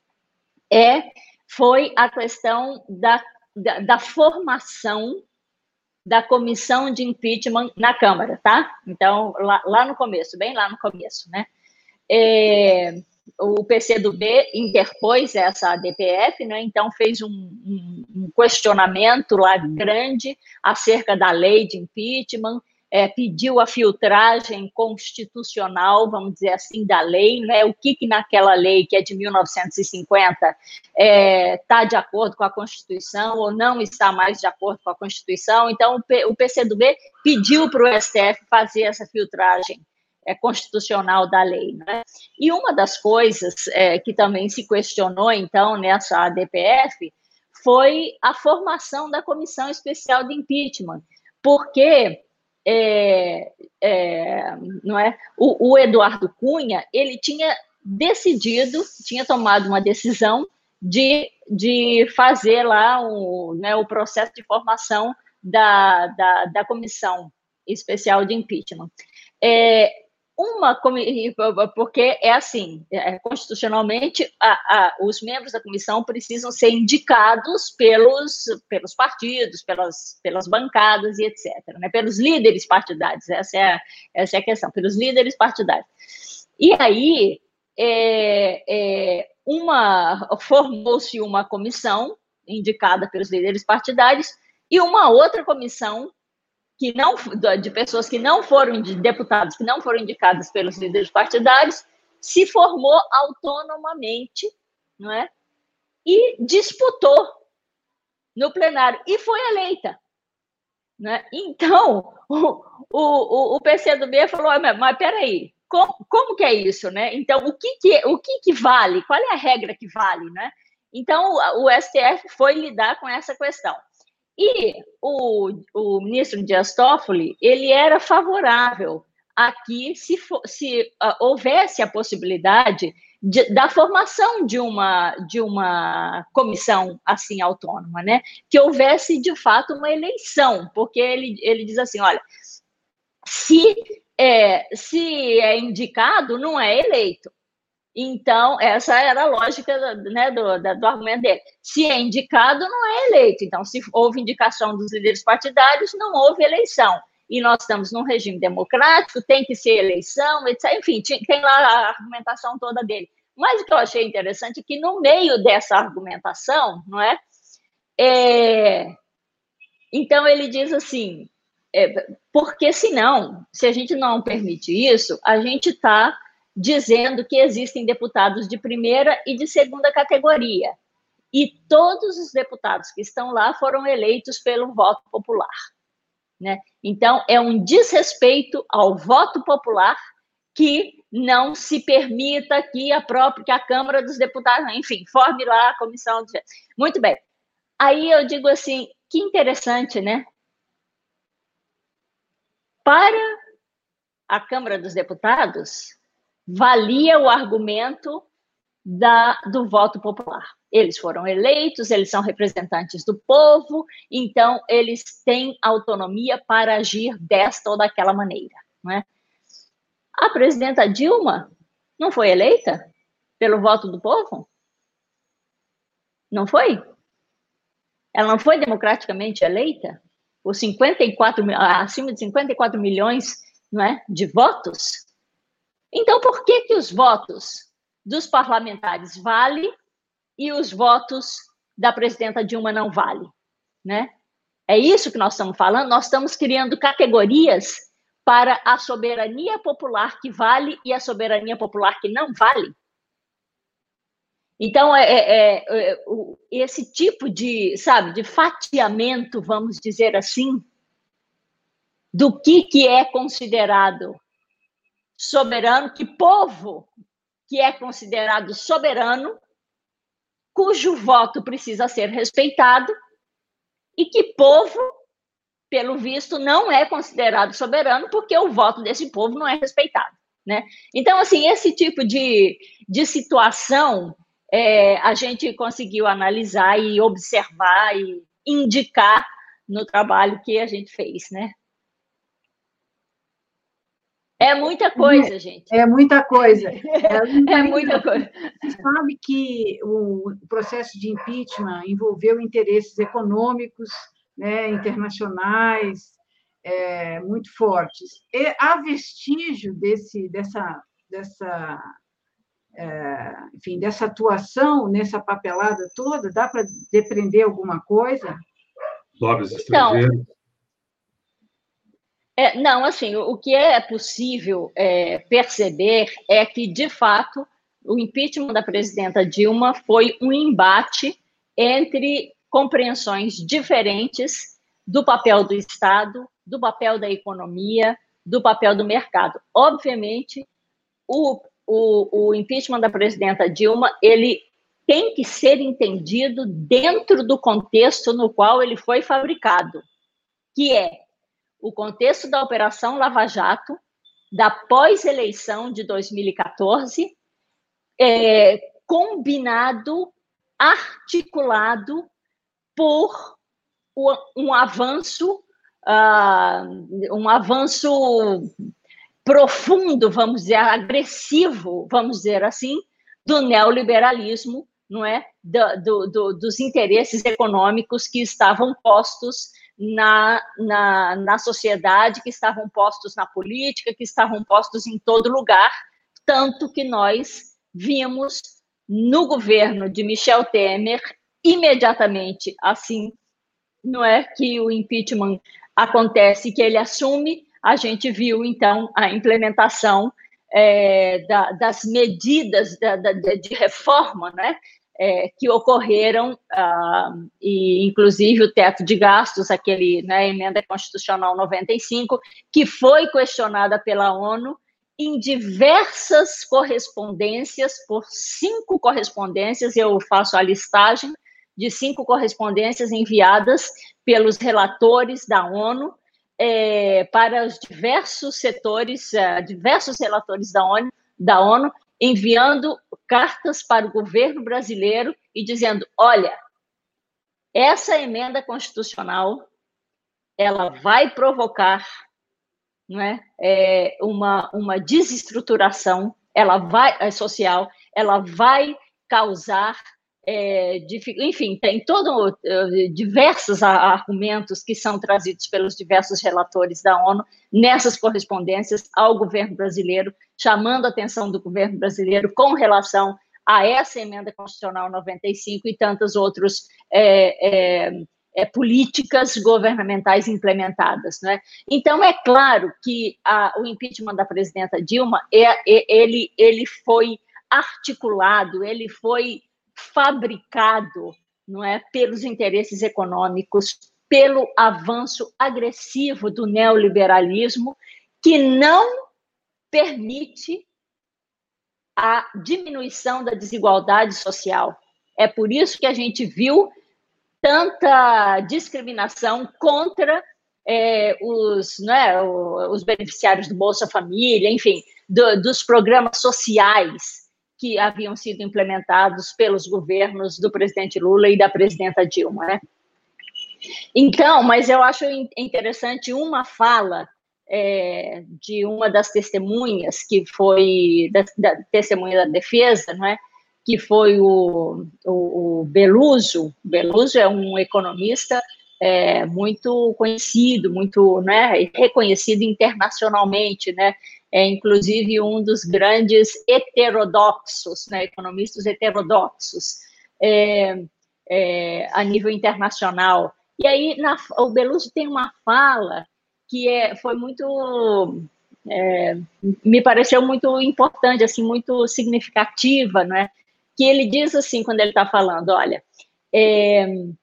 é, foi a questão da Da, da formação da comissão de impeachment na Câmara, tá? Então, lá, lá no começo, bem lá no começo, né? É, o P C do B interpôs essa D P F, né? Então fez um, um, um questionamento lá grande acerca da lei de impeachment, é, pediu a filtragem constitucional, vamos dizer assim, da lei, né? O que, que naquela lei, que é de mil novecentos e cinquenta, está é, de acordo com a Constituição ou não está mais de acordo com a Constituição. Então, o, P, o P C do B pediu para o S T F fazer essa filtragem é, constitucional da lei, né? E uma das coisas é, que também se questionou, então, nessa D P F, foi a formação da Comissão Especial de Impeachment, porque É, é, não é? O, o Eduardo Cunha, ele tinha decidido, tinha tomado uma decisão de, de fazer lá o, né, o processo de formação da, da, da Comissão Especial de Impeachment. É, uma, porque é assim, é, constitucionalmente, a, a, os membros da comissão precisam ser indicados pelos, pelos partidos, pelas, pelas bancadas e etcétera, né, pelos líderes partidários, essa é, a, essa é a questão, pelos líderes partidários. E aí, é, é, uma, formou-se uma comissão indicada pelos líderes partidários e uma outra comissão que não, de pessoas que não foram, de deputados que não foram indicados pelos líderes partidários, se formou autonomamente, não é? E disputou no plenário, e foi eleita. Né? Então, o, o, o P C do B falou, mas peraí, como, como que é isso? Né? Então, o, que, que, o que, que vale? Qual é a regra que vale? Né? Então, o, o S T F foi lidar com essa questão. E o, o ministro Dias Toffoli, ele era favorável a que se, for, se uh, houvesse a possibilidade de, da formação de uma, de uma comissão assim autônoma, né? Que houvesse, de fato, uma eleição, porque ele, ele diz assim, olha, se é, se é indicado, não é eleito. Então, essa era a lógica, né, do, do argumento dele. Se é indicado, não é eleito. Então, se houve indicação dos líderes partidários, não houve eleição. E nós estamos num regime democrático, tem que ser eleição, etcétera. Enfim, tem lá a argumentação toda dele. Mas o que eu achei interessante é que, no meio dessa argumentação, não é? é então, ele diz assim, é, porque senão, se a gente não permite isso, a gente está dizendo que existem deputados de primeira e de segunda categoria. E todos os deputados que estão lá foram eleitos pelo voto popular. Né? Então, é um desrespeito ao voto popular que não se permita que a própria que a Câmara dos Deputados, enfim, forme lá a comissão. De... Muito bem. Aí eu digo assim, que interessante, né? Para a Câmara dos Deputados, valia o argumento da, do voto popular. Eles foram eleitos, eles são representantes do povo, então eles têm autonomia para agir desta ou daquela maneira. Não é? A presidenta Dilma não foi eleita pelo voto do povo? Não foi? Ela não foi democraticamente eleita? Por cinquenta e quatro, acima de cinquenta e quatro milhões, não é, de votos? Então, por que que os votos dos parlamentares valem e os votos da presidenta Dilma não valem? Né? É isso que nós estamos falando? Nós estamos criando categorias para a soberania popular que vale e a soberania popular que não vale? Então, é, é, é, esse tipo de, sabe, de fatiamento, vamos dizer assim, do que, que é considerado soberano, que povo que é considerado soberano, cujo voto precisa ser respeitado, e que povo, pelo visto, não é considerado soberano, porque o voto desse povo não é respeitado, né? Então, assim, esse tipo de, de situação é, a gente conseguiu analisar e observar e indicar no trabalho que a gente fez, né? É muita coisa, é, gente. É muita coisa. É, é muita coisa. Você sabe que o processo de impeachment envolveu interesses econômicos, né, internacionais, é, muito fortes. E há vestígio desse, dessa, dessa, é, enfim, dessa atuação nessa papelada toda? Dá para depreender alguma coisa? Lobbies Então, estrangeiros. É, não, assim, o, o que é possível é, perceber é que, de fato, o impeachment da presidenta Dilma foi um embate entre compreensões diferentes do papel do Estado, do papel da economia, do papel do mercado. Obviamente, o, o, o impeachment da presidenta Dilma, ele tem que ser entendido dentro do contexto no qual ele foi fabricado, que é o contexto da Operação Lava Jato, da pós-eleição de dois mil e quatorze, é, combinado, articulado por um avanço, uh, um avanço profundo, vamos dizer, agressivo, vamos dizer assim, do neoliberalismo, não é? Do, do, do, dos interesses econômicos que estavam postos Na, na, na sociedade, que estavam postos na política, que estavam postos em todo lugar, tanto que nós vimos no governo de Michel Temer, imediatamente assim, não é, que o impeachment acontece, que ele assume, a gente viu, então, a implementação é, da, das medidas da, da, de reforma, né, É, que ocorreram, ah, e inclusive o teto de gastos, aquele, né, emenda constitucional noventa e cinco, que foi questionada pela ONU em diversas correspondências, por cinco correspondências, eu faço a listagem de cinco correspondências enviadas pelos relatores da ONU é, para os diversos setores, uh, diversos relatores da ONU, da ONU, enviando cartas para o governo brasileiro e dizendo, olha, essa emenda constitucional, ela vai provocar, não é, é, uma, uma desestruturação, ela vai, é, social, ela vai causar, é, enfim, tem todo, uh, diversos argumentos que são trazidos pelos diversos relatores da ONU nessas correspondências ao governo brasileiro, chamando a atenção do governo brasileiro com relação a essa emenda constitucional noventa e cinco e tantas outras é, é, é, políticas governamentais implementadas, né? Então, é claro que a, o impeachment da presidenta Dilma, é, é, ele, ele foi articulado, ele foi fabricado, não é, pelos interesses econômicos, pelo avanço agressivo do neoliberalismo, que não permite a diminuição da desigualdade social. É por isso que a gente viu tanta discriminação contra é, os, né, os beneficiários do Bolsa Família, enfim, do, dos programas sociais que haviam sido implementados pelos governos do presidente Lula e da presidenta Dilma, né? Então, mas eu acho interessante uma fala é, de uma das testemunhas, que foi, da, da testemunha da defesa, não é? Que foi o, o, o Beluso. Beluso é um economista é, muito conhecido, muito, né, reconhecido internacionalmente, né? É inclusive um dos grandes heterodoxos, né, economistas heterodoxos é, é, a nível internacional. E aí na, o Beluso tem uma fala que é, foi muito, é, me pareceu muito importante, assim, muito significativa, né? Que ele diz assim, quando ele está falando, olha, é,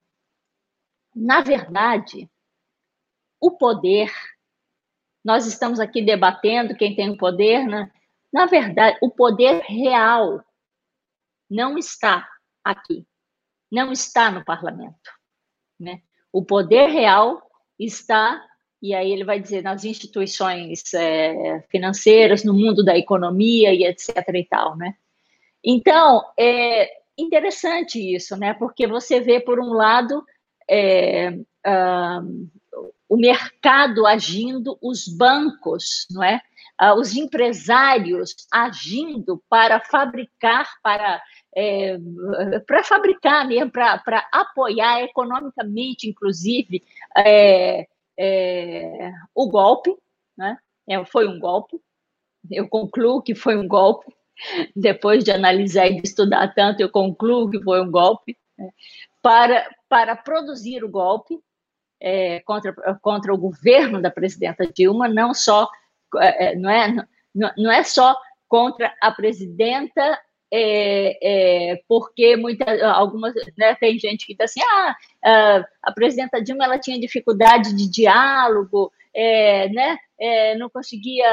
na verdade, o poder, nós estamos aqui debatendo quem tem o poder, né? Na verdade, o poder real não está aqui, não está no parlamento, né? O poder real está, e aí ele vai dizer, nas instituições é, financeiras, no mundo da economia e etc e tal, né? Então, é interessante isso, né? Porque você vê, por um lado, é, um, o mercado agindo, os bancos, não é? Uh, os empresários agindo para fabricar, para, é, para fabricar mesmo, para, para apoiar economicamente, inclusive, é, é, o golpe, né? É, foi um golpe, eu concluo que foi um golpe, depois de analisar e de estudar tanto, eu concluo que foi um golpe, né? para, para produzir o golpe, É, contra, contra o governo da presidenta Dilma, não só é, não, é, não, não é só contra a presidenta, é, é, porque muita, algumas, né, tem gente que está assim, ah, a presidenta Dilma ela tinha dificuldade de diálogo, é, né, é, não conseguia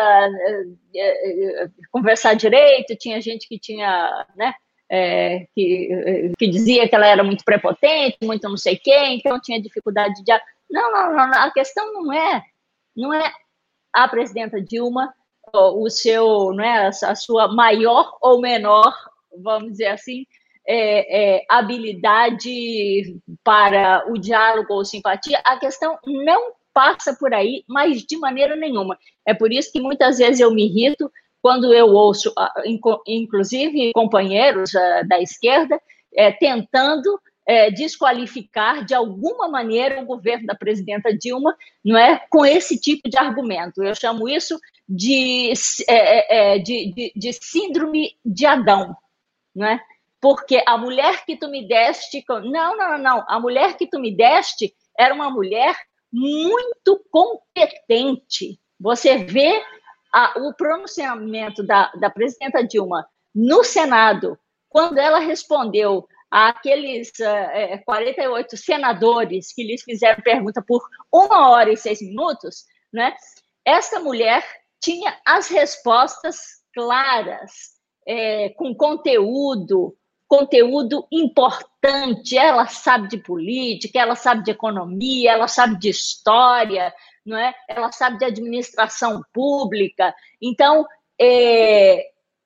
é, conversar direito, tinha gente que tinha, né, É, que, que dizia que ela era muito prepotente, muito não sei quem, então tinha dificuldade de... Não, não, não, a questão não é, não é a presidenta Dilma, o seu, não é, a sua maior ou menor, vamos dizer assim, é, é, habilidade para o diálogo ou simpatia, a questão não passa por aí, mas de maneira nenhuma. É por isso que muitas vezes eu me irrito quando eu ouço, inclusive, companheiros da esquerda é, tentando é, desqualificar, de alguma maneira, o governo da presidenta Dilma, não é, com esse tipo de argumento. Eu chamo isso de, é, é, de, de, de síndrome de Adão, não é? Porque a mulher que tu me deste... Não, não, não. A mulher que tu me deste era uma mulher muito competente. Você vê a, o pronunciamento da, da presidenta Dilma no Senado, quando ela respondeu àqueles uh, quarenta e oito senadores que lhes fizeram pergunta por uma hora e seis minutos, né? Essa mulher tinha as respostas claras, é, com conteúdo, conteúdo importante. Ela sabe de política, ela sabe de economia, ela sabe de história, não é? Ela sabe de administração pública. Então, é,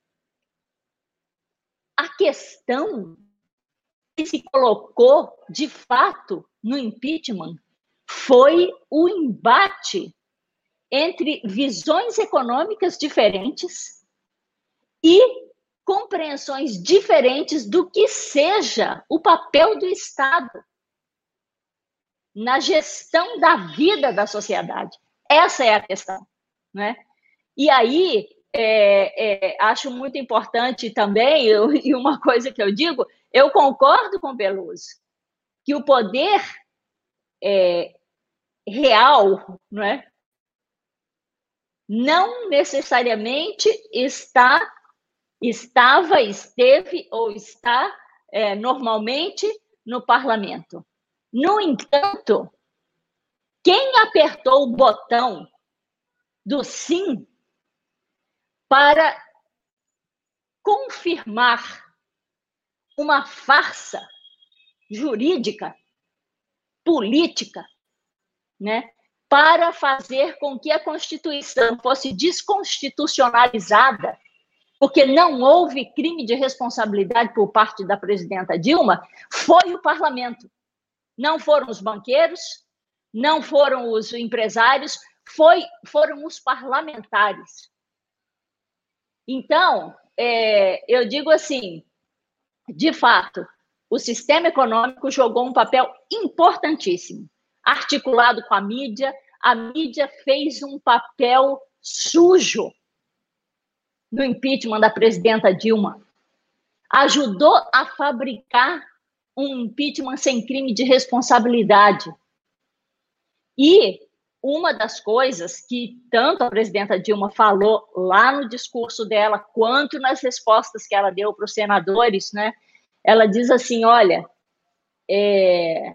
a questão que se colocou, de fato, no impeachment foi o embate entre visões econômicas diferentes e compreensões diferentes do que seja o papel do Estado na gestão da vida da sociedade. Essa é a questão, né? E aí, é, é, acho muito importante também, eu, e uma coisa que eu digo, eu concordo com o Peluso, que o poder é, real, não é? Não necessariamente está, estava, esteve ou está é, normalmente no parlamento. No entanto, quem apertou o botão do sim para confirmar uma farsa jurídica, política, né, para fazer com que a Constituição fosse desconstitucionalizada, porque não houve crime de responsabilidade por parte da presidenta Dilma, foi o parlamento. Não foram os banqueiros, não foram os empresários, foi, foram os parlamentares. Então, é, eu digo assim, de fato, o sistema econômico jogou um papel importantíssimo, articulado com a mídia. A mídia fez um papel sujo no impeachment da presidenta Dilma. Ajudou a fabricar um impeachment sem crime de responsabilidade. E uma das coisas que tanto a presidenta Dilma falou lá no discurso dela, quanto nas respostas que ela deu para os senadores, né? Ela diz assim, olha, é...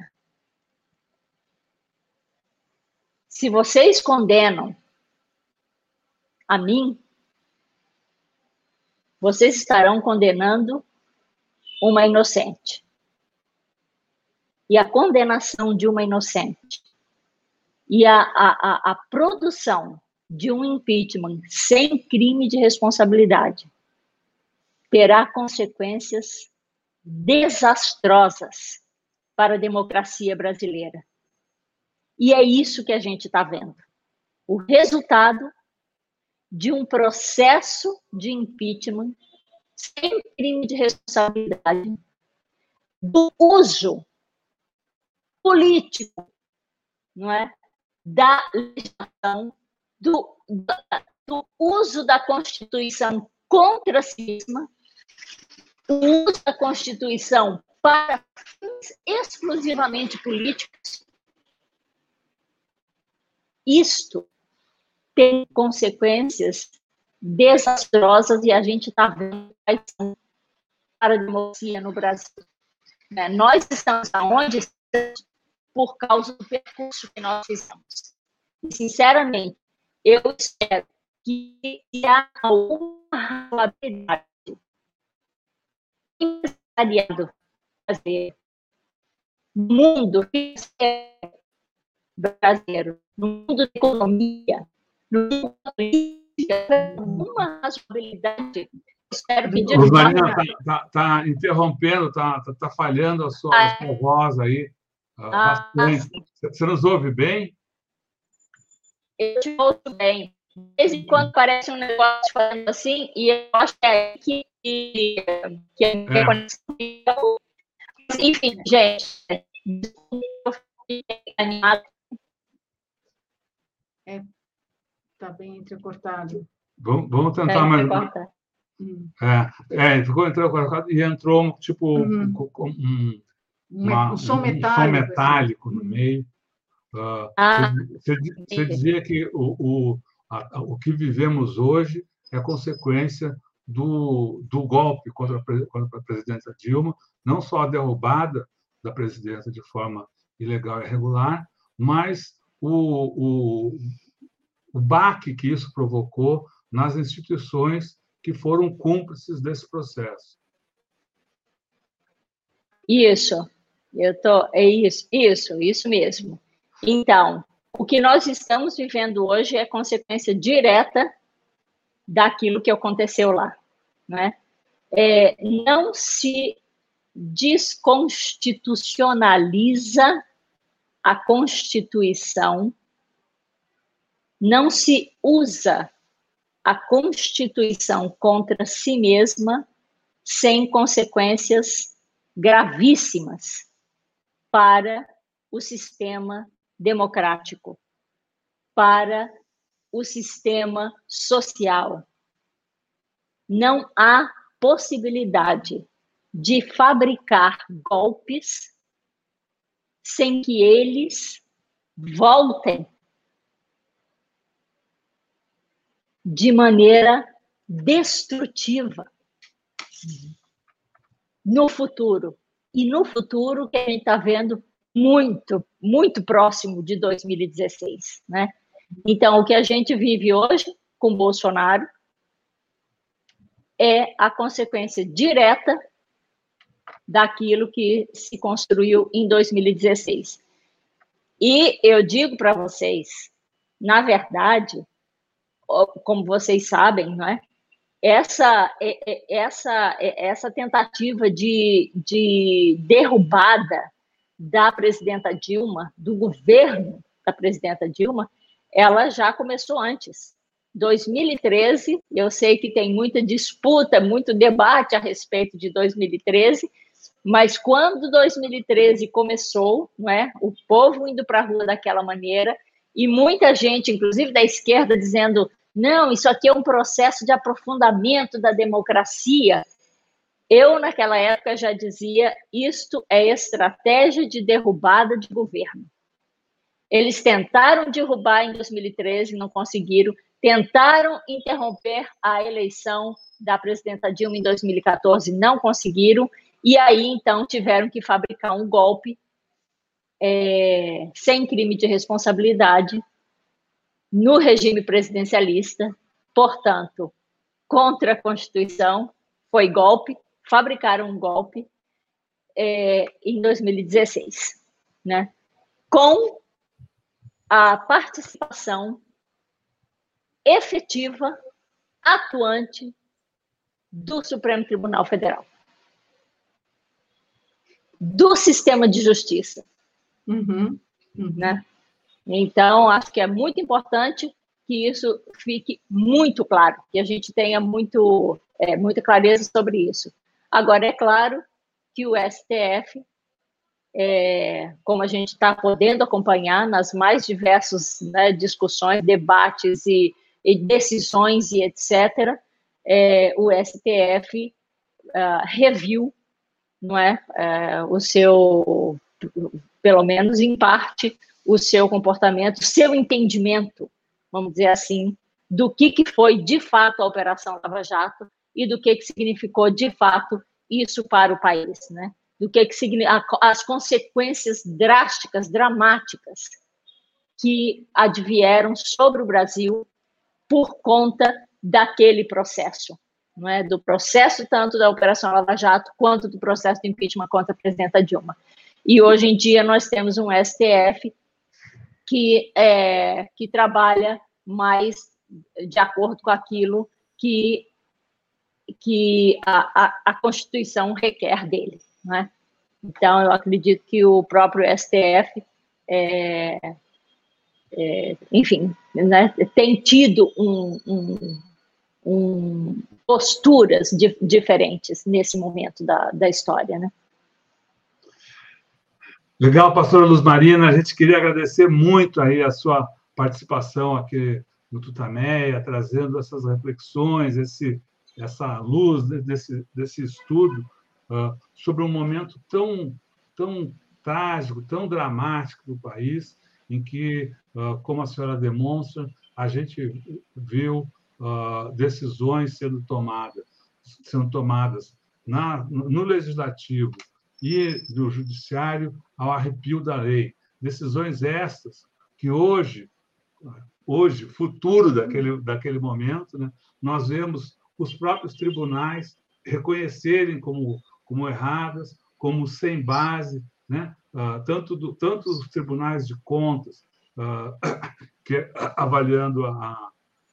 se vocês condenam a mim, vocês estarão condenando uma inocente. E a condenação de uma inocente e a, a, a, a produção de um impeachment sem crime de responsabilidade terá consequências desastrosas para a democracia brasileira. E é isso que a gente está vendo. O resultado de um processo de impeachment sem crime de responsabilidade, do uso político, não é, da legislação, do, do uso da Constituição contra si mesma, o uso da Constituição para fins exclusivamente políticos. Isto tem consequências desastrosas e a gente está vendo para a democracia no Brasil. Né? Nós estamos aonde estamos por causa do percurso que nós fizemos. E, sinceramente, eu espero que há alguma razoabilidade empresariado brasileiro, no mundo brasileiro, no mundo da economia, no mundo da política, alguma razoabilidade. Espero que... Marina, está tá, tá interrompendo, está tá, tá falhando a sua, a sua voz aí. Ah, bastante. Você nos ouve bem? Eu te ouço bem. De vez em quando parece um negócio falando assim, e eu acho que é aí que, que a minha é. conexão... Enfim, gente, eu fiquei animada. É, tá bem entrecortado. Vamos, vamos tentar é, mais. Hum. É, é, ficou entrecortado e entrou tipo uhum. um, um, uma, um som metálico, um som metálico assim. No meio. Uh, ah, você, você dizia que o, o, a, o que vivemos hoje é consequência do, do golpe contra a, contra a presidenta Dilma, não só a derrubada da presidenta de forma ilegal e irregular, mas o, o, o baque que isso provocou nas instituições que foram cúmplices desse processo. Isso, eu tô, é isso, isso, isso mesmo. Então, o que nós estamos vivendo hoje é consequência direta daquilo que aconteceu lá, né? É, não se desconstitucionaliza a Constituição, não se usa a Constituição contra si mesma sem consequências gravíssimas para o sistema democrático, para o sistema social. Não há possibilidade de fabricar golpes sem que eles voltem de maneira destrutiva no futuro. E no futuro que a gente está vendo muito, muito próximo de dois mil e dezesseis, né? Então, o que a gente vive hoje com Bolsonaro é a consequência direta daquilo que se construiu em dois mil e dezesseis. E eu digo para vocês, na verdade, como vocês sabem, não é? Essa, essa, essa tentativa de, de derrubada da presidenta Dilma, do governo da presidenta Dilma, ela já começou antes. dois mil e treze, eu sei que tem muita disputa, muito debate a respeito de dois mil e treze, mas quando dois mil e treze começou, não é? O povo indo para a rua daquela maneira, e muita gente, inclusive da esquerda, dizendo: não, isso aqui é um processo de aprofundamento da democracia. Eu, naquela época, já dizia: isto é estratégia de derrubada de governo. Eles tentaram derrubar em dois mil e treze, não conseguiram, tentaram interromper a eleição da presidenta Dilma em dois mil e quatorze, não conseguiram, e aí, então, tiveram que fabricar um golpe é, sem crime de responsabilidade no regime presidencialista, portanto, contra a Constituição, foi golpe, fabricaram um golpe é, em dois mil e dezesseis, né? Com a participação efetiva, atuante do Supremo Tribunal Federal, do sistema de justiça. Uhum, uhum. Né? Então, acho que é muito importante que isso fique muito claro, que a gente tenha muito, é, muita clareza sobre isso. Agora, é claro que o S T F, é, como a gente está podendo acompanhar nas mais diversas, né, discussões, debates e, e decisões e etcétera, é, o S T F uh, reviu, não é, é, o seu, pelo menos em parte, o seu comportamento, o seu entendimento, vamos dizer assim, do que, que foi de fato a Operação Lava Jato e do que, que significou de fato isso para o país, né? Do que, que significa as consequências drásticas, dramáticas que advieram sobre o Brasil por conta daquele processo, não é? Do processo tanto da Operação Lava Jato quanto do processo de impeachment contra a presidenta Dilma. E hoje em dia nós temos um S T F que, é, que trabalha mais de acordo com aquilo que, que a, a, a Constituição requer dele, não é? Então, eu acredito que o próprio S T F, é, é, enfim, né, tem tido um, um, um, posturas di, diferentes nesse momento da, da história, né? Legal, pastora Luz Marina, a gente queria agradecer muito aí a sua participação aqui no Tutameia, trazendo essas reflexões, esse, essa luz desse, desse estudo uh, sobre um momento tão, tão trágico, tão dramático do país, em que, uh, como a senhora demonstra, a gente viu uh, decisões sendo tomadas, sendo tomadas na, no Legislativo e do Judiciário ao arrepio da lei. Decisões estas que hoje, hoje futuro daquele, daquele momento, né, nós vemos os próprios tribunais reconhecerem como, como erradas, como sem base, né? uh, tanto, do, tanto os tribunais de contas, uh, que, avaliando a,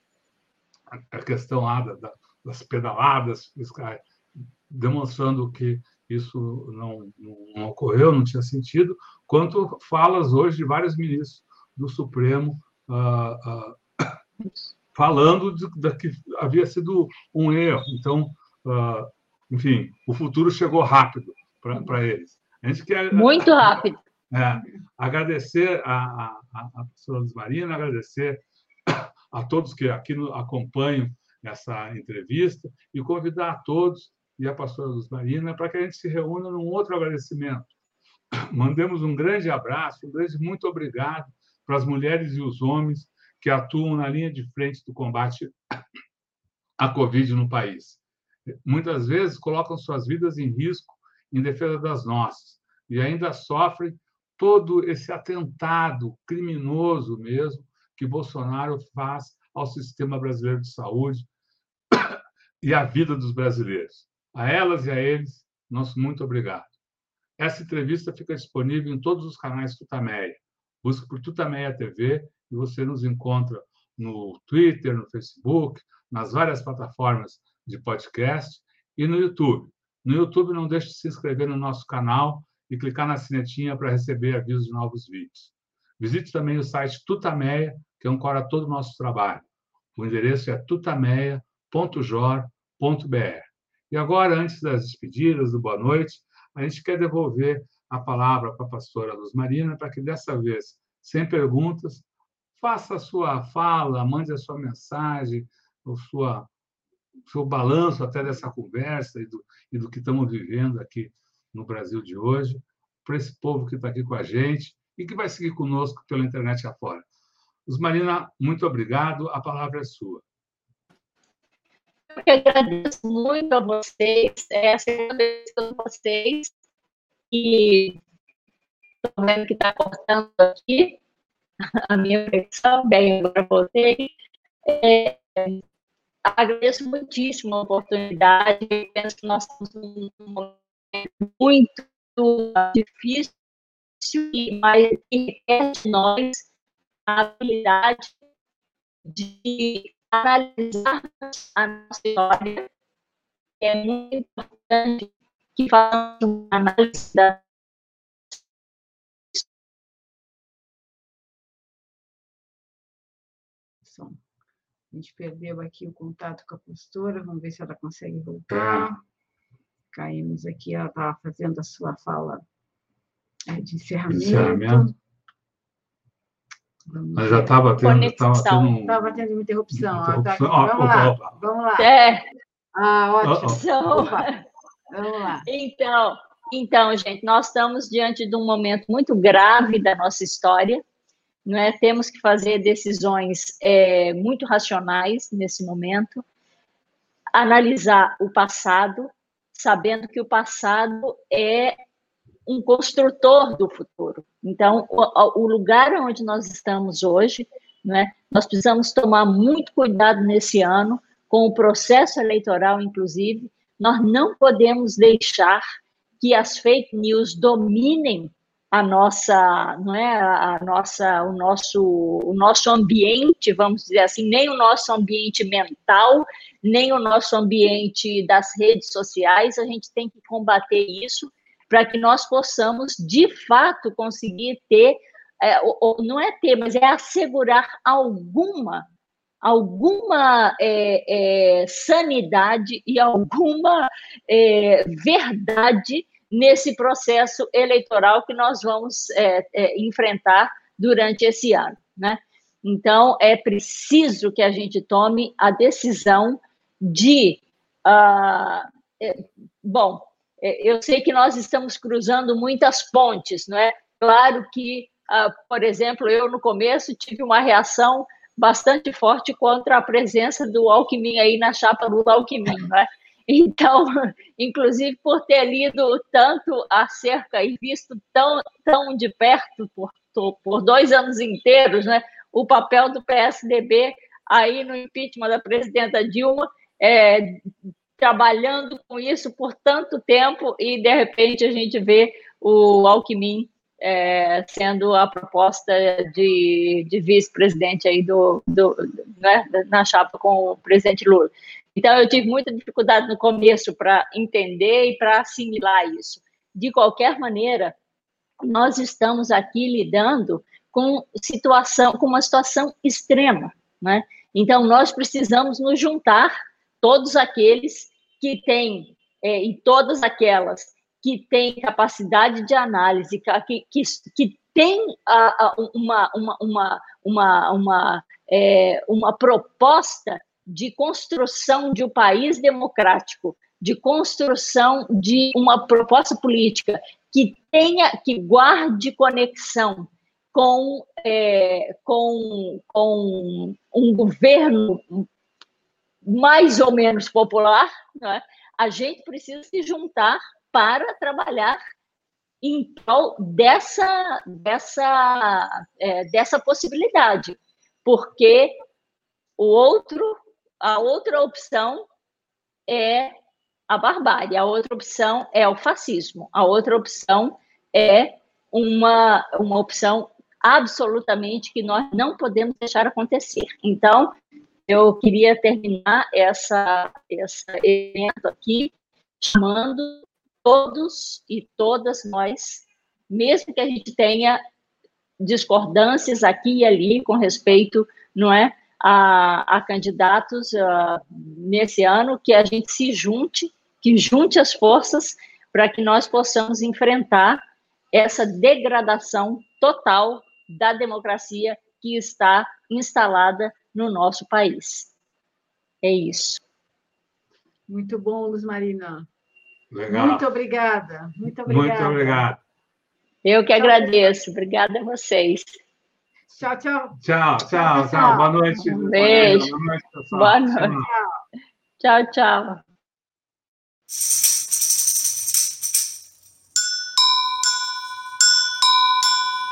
a questão lá da, das pedaladas fiscais, demonstrando que isso não, não ocorreu, não tinha sentido, quanto falas hoje de vários ministros do Supremo uh, uh, falando de, de que havia sido um erro. Então, uh, enfim, o futuro chegou rápido para eles. A gente quer muito rápido. É, agradecer a, a, a professora Luz Marina, agradecer a todos que aqui acompanham essa entrevista e convidar a todos e a pastora Luz Marina para que a gente se reúna num outro agradecimento. Mandemos um grande abraço, um grande muito obrigado para as mulheres e os homens que atuam na linha de frente do combate à Covid no país. Muitas vezes colocam suas vidas em risco em defesa das nossas e ainda sofrem todo esse atentado criminoso mesmo que Bolsonaro faz ao sistema brasileiro de saúde e à vida dos brasileiros. A elas e a eles, nosso muito obrigado. Essa entrevista fica disponível em todos os canais Tutameia. Busque por Tutameia T V e você nos encontra no Twitter, no Facebook, nas várias plataformas de podcast e no YouTube. No YouTube, não deixe de se inscrever no nosso canal e clicar na sinetinha para receber avisos de novos vídeos. Visite também o site Tutameia, que ancora todo o nosso trabalho. O endereço é tutameia ponto jor ponto br. E agora, antes das despedidas, do boa noite, a gente quer devolver a palavra para a pastora Luz Marina para que, dessa vez, sem perguntas, faça a sua fala, mande a sua mensagem, o sua, seu balanço até dessa conversa e do, e do que estamos vivendo aqui no Brasil de hoje, para esse povo que está aqui com a gente e que vai seguir conosco pela internet afora. Luz Marina, muito obrigado. A palavra é sua. Eu que agradeço muito a vocês. É a segunda vez que eu com vocês. E estou vendo que está cortando aqui a minha conexão. Bem, agora voltei. É, agradeço muitíssimo a oportunidade. Eu penso que nós estamos num momento muito difícil, mas que requer de nós a habilidade de analisar a nossa história. É muito importante que façamos uma análise da A gente perdeu aqui o contato com a pastora, vamos ver se ela consegue voltar. Caímos aqui, ela estava fazendo a sua fala de encerramento. encerramento. Mas já estava tendo, estava tendo, um... Estava tendo uma interrupção. interrupção. Tá... Ah, vamos, opa, lá. Opa. vamos lá. É. Ah, ótimo. Então, opa. Vamos lá. Então, então, gente, nós estamos diante de um momento muito grave da nossa história. Não é? Temos que fazer decisões é, muito racionais nesse momento, analisar o passado, sabendo que o passado é um construtor do futuro. Então, o, o lugar onde nós estamos hoje, não é? Nós precisamos tomar muito cuidado nesse ano, com o processo eleitoral, inclusive. Nós não podemos deixar que as fake news dominem a nossa, não é, a nossa, o nosso, o nosso ambiente, vamos dizer assim, nem o nosso ambiente mental, nem o nosso ambiente das redes sociais. A gente tem que combater isso para que nós possamos, de fato, conseguir ter, é, não é ter, mas é assegurar alguma, alguma é, é, sanidade e alguma é, verdade nesse processo eleitoral que nós vamos é, é, enfrentar durante esse ano, né? Então, é preciso que a gente tome a decisão de... Uh, é, bom, é, eu sei que nós estamos cruzando muitas pontes, não é? Claro que, uh, por exemplo, eu no começo tive uma reação bastante forte contra a presença do Alckmin aí na chapa Lula-Alckmin, não é? Então, inclusive por ter lido tanto acerca e visto tão, tão de perto, por, por dois anos inteiros, né, o papel do P S D B aí no impeachment da presidenta Dilma, é, trabalhando com isso por tanto tempo, e de repente a gente vê o Alckmin é, sendo a proposta de, de vice-presidente aí do, do, né, na chapa com o presidente Lula. Então, eu tive muita dificuldade no começo para entender e para assimilar isso. De qualquer maneira, nós estamos aqui lidando com, situação, com uma situação extrema, né? Então, nós precisamos nos juntar, todos aqueles que têm, é, e todas aquelas que têm capacidade de análise, que, que, que têm uh, uma, uma, uma, uma, uma, é, uma proposta de construção de um país democrático, de construção de uma proposta política que tenha, que guarde conexão com, é, com, com um governo mais ou menos popular, não é? A gente precisa se juntar para trabalhar em prol dessa, dessa, é, dessa possibilidade, porque o outro A outra opção é a barbárie, a outra opção é o fascismo, a outra opção é uma, uma opção absolutamente que nós não podemos deixar acontecer. Então, eu queria terminar essa, esse evento aqui chamando todos e todas nós, mesmo que a gente tenha discordâncias aqui e ali com respeito, não é, A, a candidatos uh, nesse ano, que a gente se junte, que junte as forças para que nós possamos enfrentar essa degradação total da democracia que está instalada no nosso país. É isso. Muito bom, Luz Marina. Legal. Muito obrigada. Muito obrigada. Muito obrigado. Eu que agradeço. Obrigada a vocês. Tchau, tchau. Tchau, tchau, tchau. Boa noite. Um beijo. Boa noite, pessoal. Boa noite. Tchau, tchau.